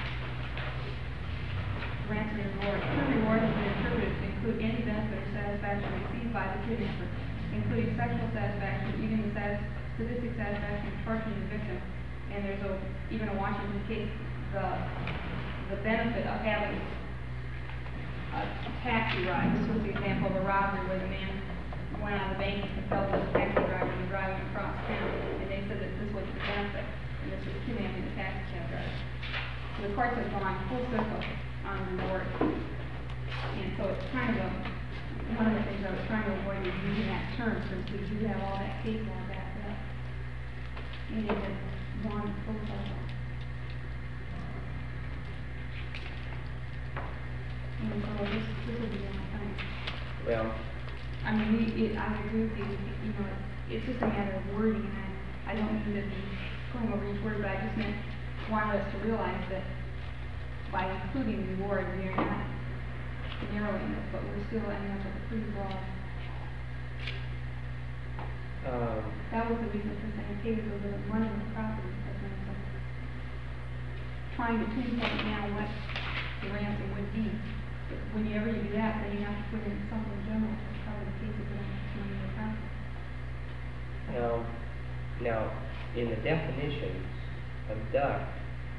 Ransom and reward. True reward has been interpreted to include any benefit or satisfaction received by the kidnapper, including sexual satisfaction, even the sadistic satisfaction of torturing the victim. And there's even a Washington case, the benefit of having a taxi ride. This was the example of a robbery where the man went out of the bank and compelled the taxi driver to drive him across town. And they said that this was the benefit, and this was kidnapping the taxi cab driver. So the courts have gone full circle on reward. And so it's kind of one of the things I was trying to avoid is using that term, since we do have all that case law backed up. And they have gone full circle. And so this would be the only thing. well, I mean, I agree with you, you know, it's just a matter of wording, and I don't mean to be going over each word, but I just wanted us to realize that by including reward, we are not narrowing this, but we're still ending up with a pretty broad. That was the reason for saying pay for the running of property as ransom. Trying to pinpoint now what the ransom would be. Whenever you do that, then you have to put in something general to cover the cases that are running the property. now, in the definitions, abduct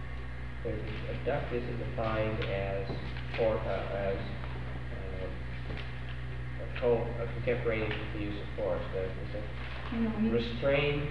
isn't defined as a contemporaneous with the use of force, is it? You know, Restraint,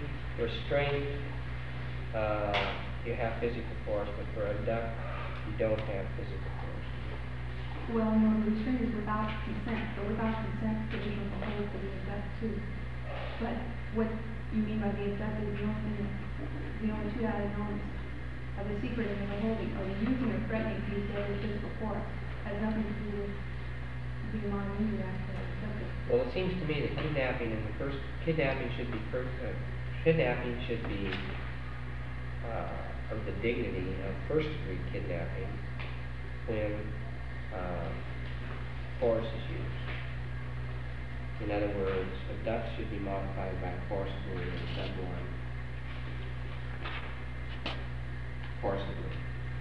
you have physical force, but for abduct, you don't have physical force. well, no, the restraint is without consent, so without consent, provision of the whole to be abducted too. But what you mean by the abducted is the only two added norms of the secret and the holding, or the using or threatening to use deadly physical force, has nothing to do with being on leave after abducted. Well, it seems to me that kidnapping should be of the dignity of first-degree kidnapping when force is used. In other words, abduct should be modified by forcibly in sub 1. Forcibly.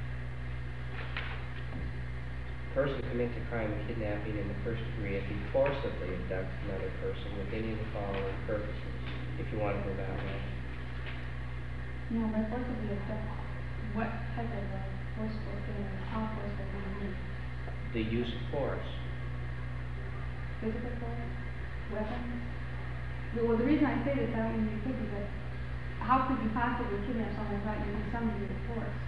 Person commits a crime of kidnapping in the first degree if he forcibly abducts another person with any of the following purposes, if you want to go that way. No, by forcibly affect, what type of forceful thing, how forceful do you mean? The use of force. Physical force, weapons? Well, the reason I say this, I don't mean you could, because how could you possibly kidnap someone without using some degree of force?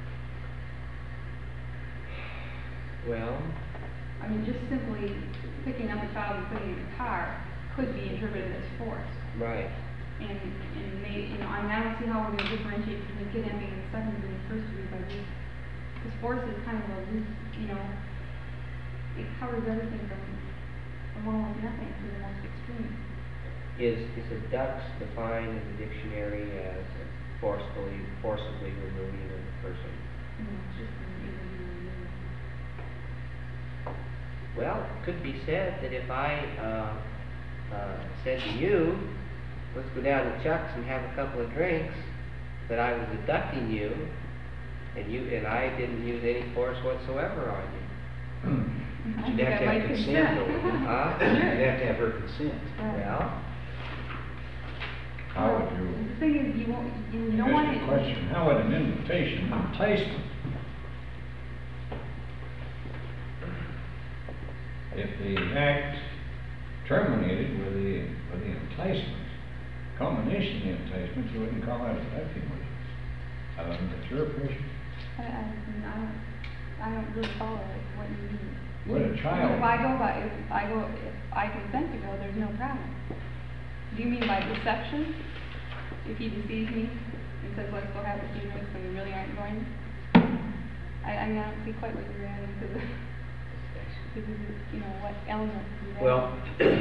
Well, I mean, just simply picking up a child and putting it in a car could be interpreted as force. right. And may, you know, I mean, I don't see how we're gonna differentiate between kidnapping and second degree and first degree by this. Because force is kind of a loose, you know, it covers everything from almost nothing to the most extreme. Is abducts defined in the dictionary as forcibly removing a person? You know, it's just an individual. Well, it could be said that if I said to you, let's go down to Chuck's and have a couple of drinks, that I was abducting you, and I didn't use any force whatsoever on you. You'd have to have consent, though, wouldn't you? Huh? You'd have to have her consent. Well, How would you, The thing is, you won't, you don't here's want the it. question, how would an invitation, enticement, if the act terminated with the enticement, culmination of the enticement, you wouldn't call that abducting, would you? I don't know, that's your impression. I don't really follow what you mean. Would a child? If I consent to go, there's no problem. Do you mean by deception? If he deceives me and says, let's go have a few drinks when we really aren't going? I mean, I don't see quite what you're adding to the, you know, what element you add. Well,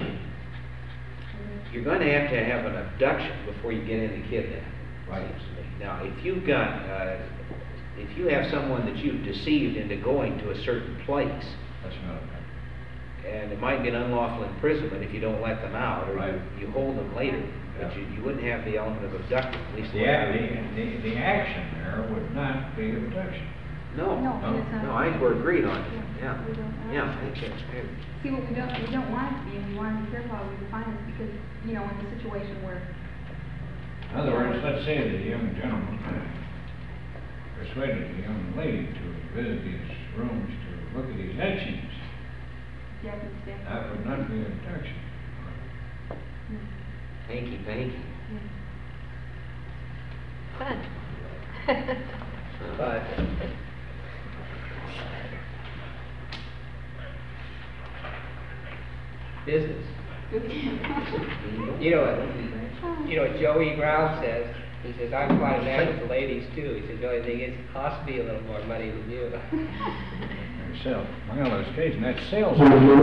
you're going to have an abduction before you get into kidnapping. Right. Seems to me. Now, if you've got, if you have someone that you've deceived into going to a certain place, That's not abduction. and it might be an unlawful imprisonment if you don't let them out, or Right. you hold them later, but Yeah. you wouldn't have the element of abducting, at least The action there would not be abduction. No, No, no, it's not. no, I think we're agreed on it, yeah. We don't- Yeah, I think that's fair. See, what we don't want it to be, and we want to be careful how we define this, because, you know, in the situation where, In other words, let's say the young gentleman persuaded the young lady to visit his rooms to look at his etchings. you have to stand. That would not be abduction. Hanky panky. Fun. but business. You know what Joey Brown says? He says, I'm quite a man with the ladies too. He says, the only thing is, it costs me a little more money than you. Yourself. Well, there's occasion that's sales.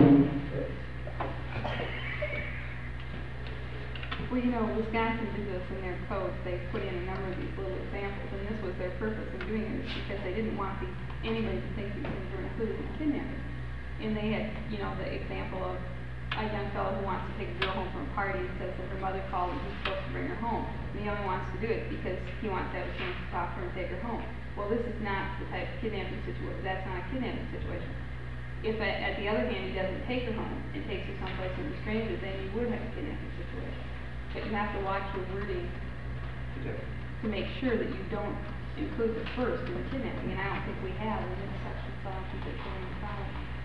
Well, you know, Wisconsin did this in their codes. They put in a number of these little examples, and this was their purpose in doing it, because they didn't want anybody to think these things were included in kidnapping. And they had, you know, the example of a young fellow who wants to take a girl home from a party and says that her mother called and he's supposed to bring her home. And he only wants to do it because he wants to have a chance to talk to her and take her home. Well, this is not the type of kidnapping situation. That's not a kidnapping situation. If at the other hand, he doesn't take her home and takes her someplace and restrains her, then you would have a kidnapping situation. But you have to watch your wording to make sure that you don't include the first in the kidnapping, and I don't think we have in this section, so I don't think it's going to follow.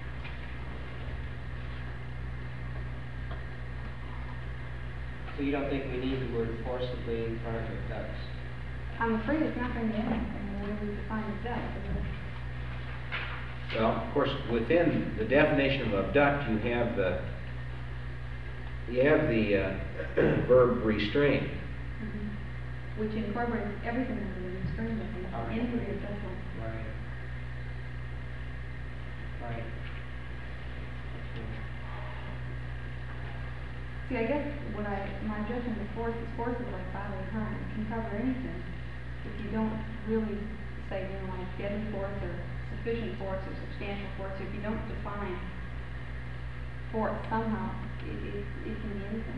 So you don't think we need the word forcibly in front of abducts? I'm afraid it's not going to end in the way we define abduct. Well, of course, within the definition of abduct, you have the verb restrain. Which incorporates everything that we restrain into the assessment. Right. Right. See, I guess my objection to force is like bodily harm. It can cover anything. If you don't really say, you know, like deadly force or sufficient force or substantial force, if you don't define force somehow, it can be anything.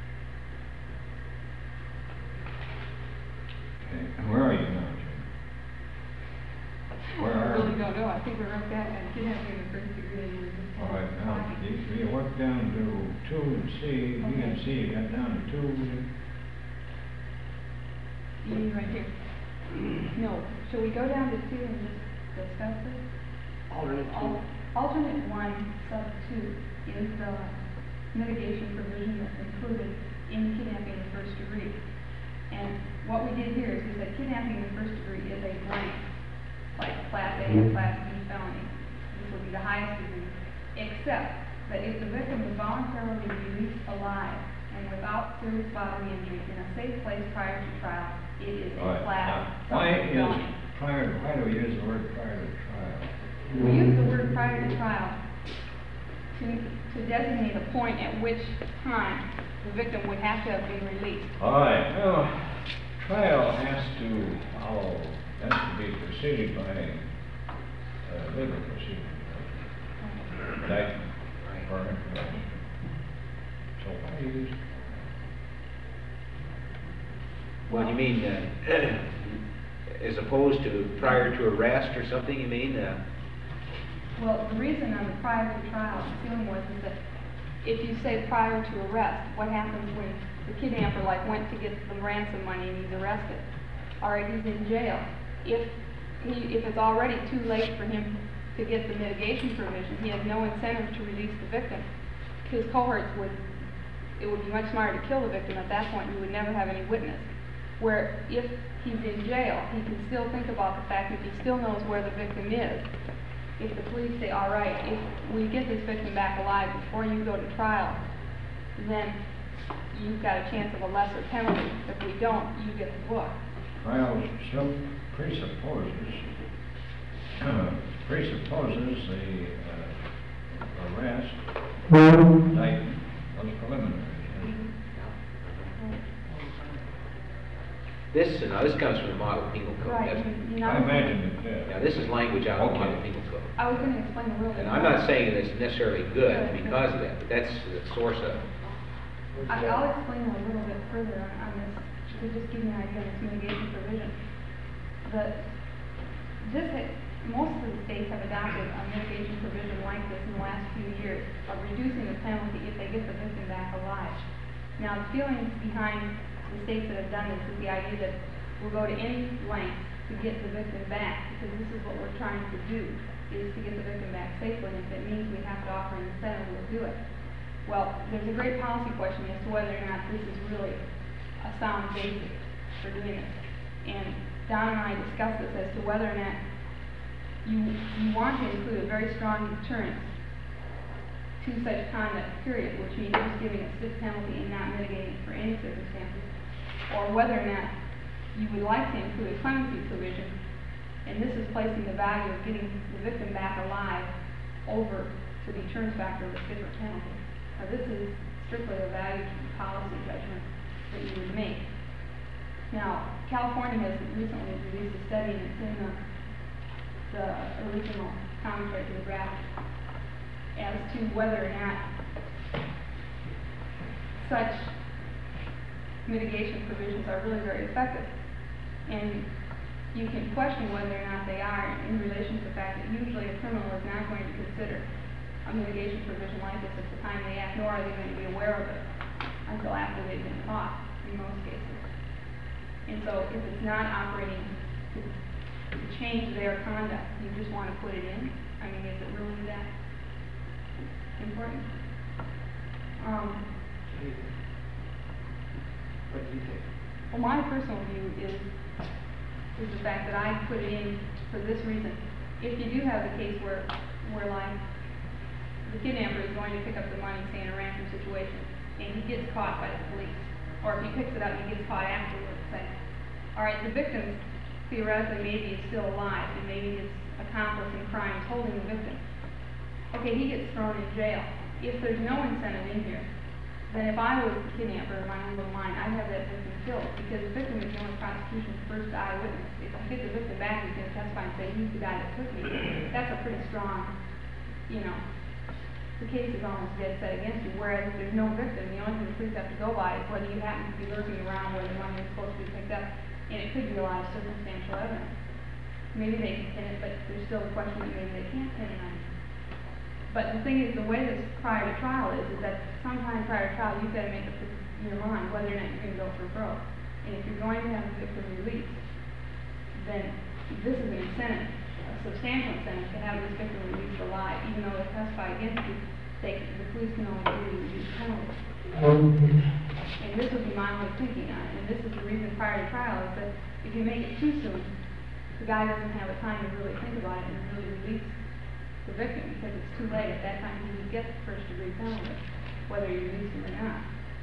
Okay, and where are you now, Jim? Where I are really you? don't know. I think we're right back at kidnapping in the first degree. And we're just All right, now, you work down to 2 and C, B and C, you got down to 2. You mean right here? No. Shall we go down to 2 and just discuss this? Alternate 1, sub 2 is the mitigation provision that's included in kidnapping in the first degree. And what we did here is we said kidnapping in the first degree is a blank, like Class A and Class B felony. This would be the highest degree, except that if the victim is voluntarily released alive and without serious bodily injury in a safe place prior to trial, it is a class felony. Why do we use the word prior to trial? We use the word prior to trial to designate a point at which time the victim would have to have been released. All right, well, trial has to be preceded by legal proceeding. Indictment or information. So why use? Well, you mean, as opposed to prior to arrest or something, you mean? Well, the reason on the prior to trial feeling was is that if you say prior to arrest, what happens when the kidnapper went to get the ransom money and he's arrested? All right, he's in jail. If it's already too late for him to get the mitigation provision, he has no incentive to release the victim. His cohorts it would be much smarter to kill the victim at that point. You would never have any witness. Where if he's in jail, he can still think about the fact that he still knows where the victim is. If the police say, all right, if we get this victim back alive before you go to trial, then you've got a chance of a lesser penalty. If we don't, you get the book. Trial still presupposes the arrest, indictment, those preliminaries. This comes from the Model Penal Code. Right. doesn't it? I imagine it did. Now, this is language out of the Okay. Model Penal Code. I was going to explain a little bit. And I'm not saying it's necessarily good because of that, but that's the source of it. I'll explain a little bit further on this, to just give you an idea of this mitigation provision. Most of the states have adopted a mitigation provision like this in the last few years of reducing the penalty if they get the victim back alive. Now, the feelings behind the states that have done this is the idea that we'll go to any length to get the victim back, because this is what we're trying to do, is to get the victim back safely, and if it means we have to offer an incentive, we'll do it. Well, there's a great policy question as to whether or not this is really a sound basis for doing this. And Don and I discussed this as to whether or not you want to include a very strong deterrence to such conduct, period, which means just giving a stiff penalty and not mitigating it for any circumstances, or whether or not you would like to include a clemency provision, and this is placing the value of getting the victim back alive over the deterrence factor of a stiffer penalty. Now, this is strictly a value policy judgment that you would make. Now, California has recently released a study, and it's in the original commentary to the draft, as to whether or not such mitigation provisions are really very effective. And you can question whether or not they are in relation to the fact that usually a criminal is not going to consider a mitigation provision like this at the time they act, nor are they going to be aware of it until after they've been caught, in most cases. And so if it's not operating to change their conduct, you just want to put it in. I mean, is it really that important? What do you think? Well, my personal view is the fact that I put it in for this reason. If you do have the case where like the kidnapper is going to pick up the money, say in a ransom situation, and he gets caught by the police, or if he picks it up and he gets caught afterwards, say, all right, the victim theoretically maybe is still alive, and maybe his accomplice in crime is holding the victim. Okay, he gets thrown in jail. If there's no incentive in here, then if I was the kidnapper in my own little mind, I'd have that victim killed, because the victim is the only prosecution's first eyewitness. If I get the victim back, he's going to testify and say, he's the guy that took me. That's a pretty strong, the case is almost dead set against you, whereas if there's no victim, the only thing the police have to go by is whether you happen to be lurking around where the money is supposed to be picked up, and it could be a lot of circumstantial evidence. Maybe they can pin it, but there's still a question that maybe they can't pin it on you. But the thing is, the way this prior to trial is that sometime prior to trial, you've got to make up your mind whether or not you're going to go for broke. And if you're going to have a victim released, then this is an incentive, a substantial incentive to have this victim released alive, even though they testify against you, the police can only do the reduced penalty. And this would be my way of thinking on it, and this is the reason prior to trial, is that if you make it too soon, the guy doesn't have the time to really think about it and really release the victim, because it's too late. At that time, he would get the first degree penalty, whether you release him or not.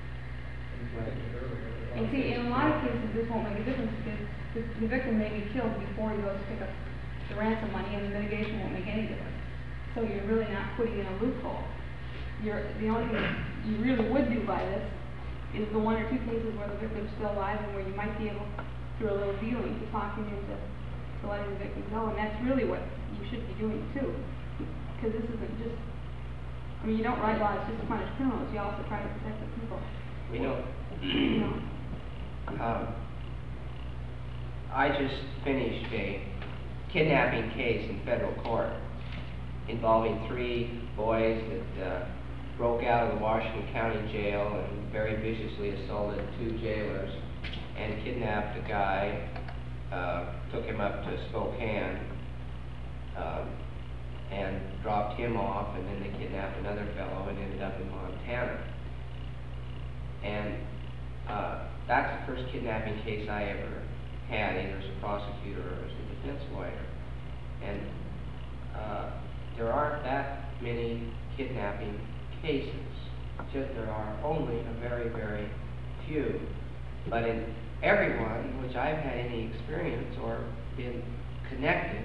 And see, in a lot of cases, this won't make a difference, because the victim may be killed before he goes to pick up the ransom money, and the mitigation won't make any difference. So you're really not putting in a loophole. The only thing you really would do by this is the one or two cases where the victim's still alive and where you might be able, through a little dealing, to talk him into letting the victim go. And that's really what you should be doing too. Because this isn't just, I mean, you don't write laws just to punish criminals, you also try to protect the people. You know. I just finished a kidnapping case in federal court involving 3 boys that broke out of the Washington County jail and very viciously assaulted 2 jailers and kidnapped a guy, took him up to Spokane, and dropped him off, and then they kidnapped another fellow and ended up in Montana. And that's the first kidnapping case I ever had, either as a prosecutor or as a defense lawyer. And there aren't that many kidnapping cases. Just there are only a very, very few. But in every one in which I've had any experience or been connected,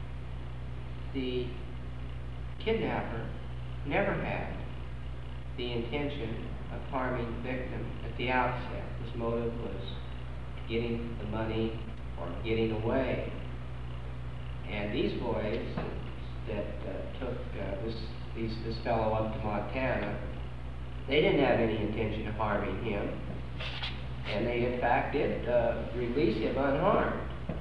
the kidnapper never had the intention of harming the victim at the outset. His motive was getting the money or getting away. And these boys that took this fellow up to Montana, they didn't have any intention of harming him. And they, in fact, did release him unharmed.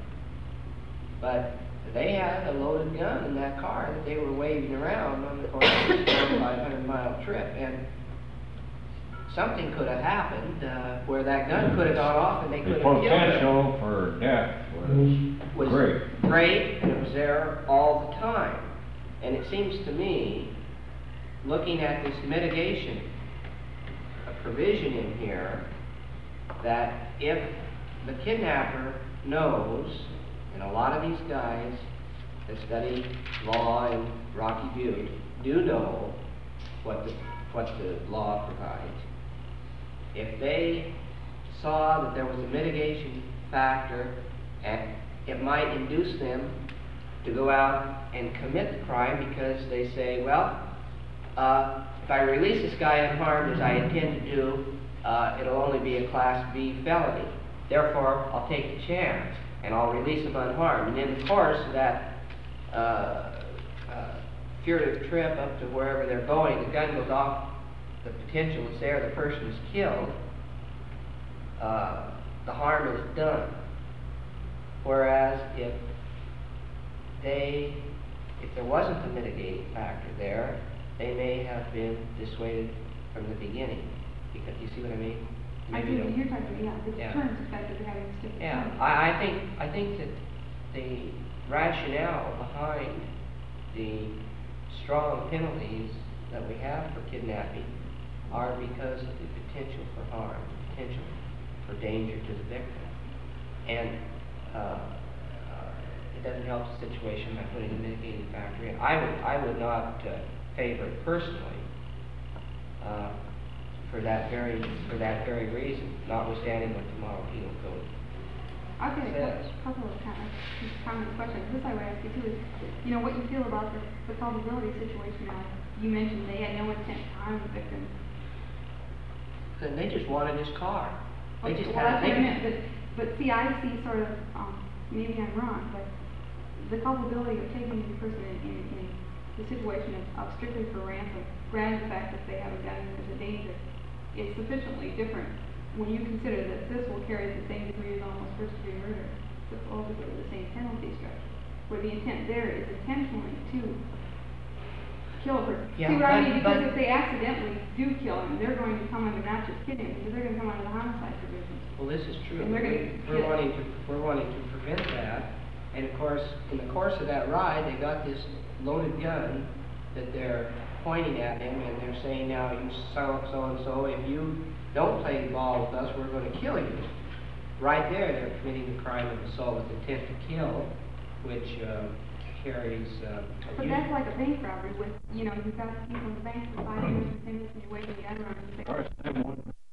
But they had a loaded gun in that car that they were waving around on the course of a 500-mile trip. And something could have happened where that gun could have gone off and they could have killed him. The potential for death was great. Great, and it was there all the time. And it seems to me, looking at this mitigation, a provision in here, that if the kidnapper knows, and a lot of these guys that study law in Rocky Butte do know what the law provides, if they saw that there was a mitigation factor, and it might induce them to go out and commit the crime because they say, well, if I release this guy unharmed as I intend to do, it'll only be a Class B felony. Therefore, I'll take the chance and I'll release him unharmed. And in the course of that furtive trip up to wherever they're going, the gun goes off, the potential is there, the person is killed, the harm is done. Whereas if there wasn't a mitigating factor there, they may have been dissuaded from the beginning. Because you see what I mean? I see what you're talking about, the deterrence effect of having to stick with I think that the rationale behind the strong penalties that we have for kidnapping are because of the potential for harm, the potential for danger to the victim. And it doesn't help the situation by putting a mitigating factor in. I would not favor it personally for that very reason, notwithstanding what the Model Penal Code Okay, says. a couple of common questions. This I would ask you too is, what you feel about the culpability situation now. You mentioned they had no intent to harm the victim. Then they just wanted his car. They Okay, just well, had. that's what I meant, but see, I see sort of, maybe I'm wrong, but the culpability of taking the person in the situation of strictly for ransom, granted the fact that they have a gun and there's a danger, is sufficiently different when you consider that this will carry the same degree as almost first-degree murder, supposedly the same penalty structure, where the intent there is intentionally to kill her. Yeah, See what I mean? but- Because if they accidentally do kill him, they're going to come under not just kidnapping, but they're gonna come under the homicide provision. Well, this is true. And they're gonna We're get- wanting to prevent that, and of course, in the course of that ride, they got this loaded gun that they're pointing at him, and they're saying, now, you so-and-so, if you don't play ball with us, we're gonna kill you. Right there, they're committing the crime of assault with intent to kill, which, carries, But that's like a bank robbery with, you know, you've got people in the bank for 5 minutes, 10 minutes, and you're waiting to get around and say, Of course, I'm one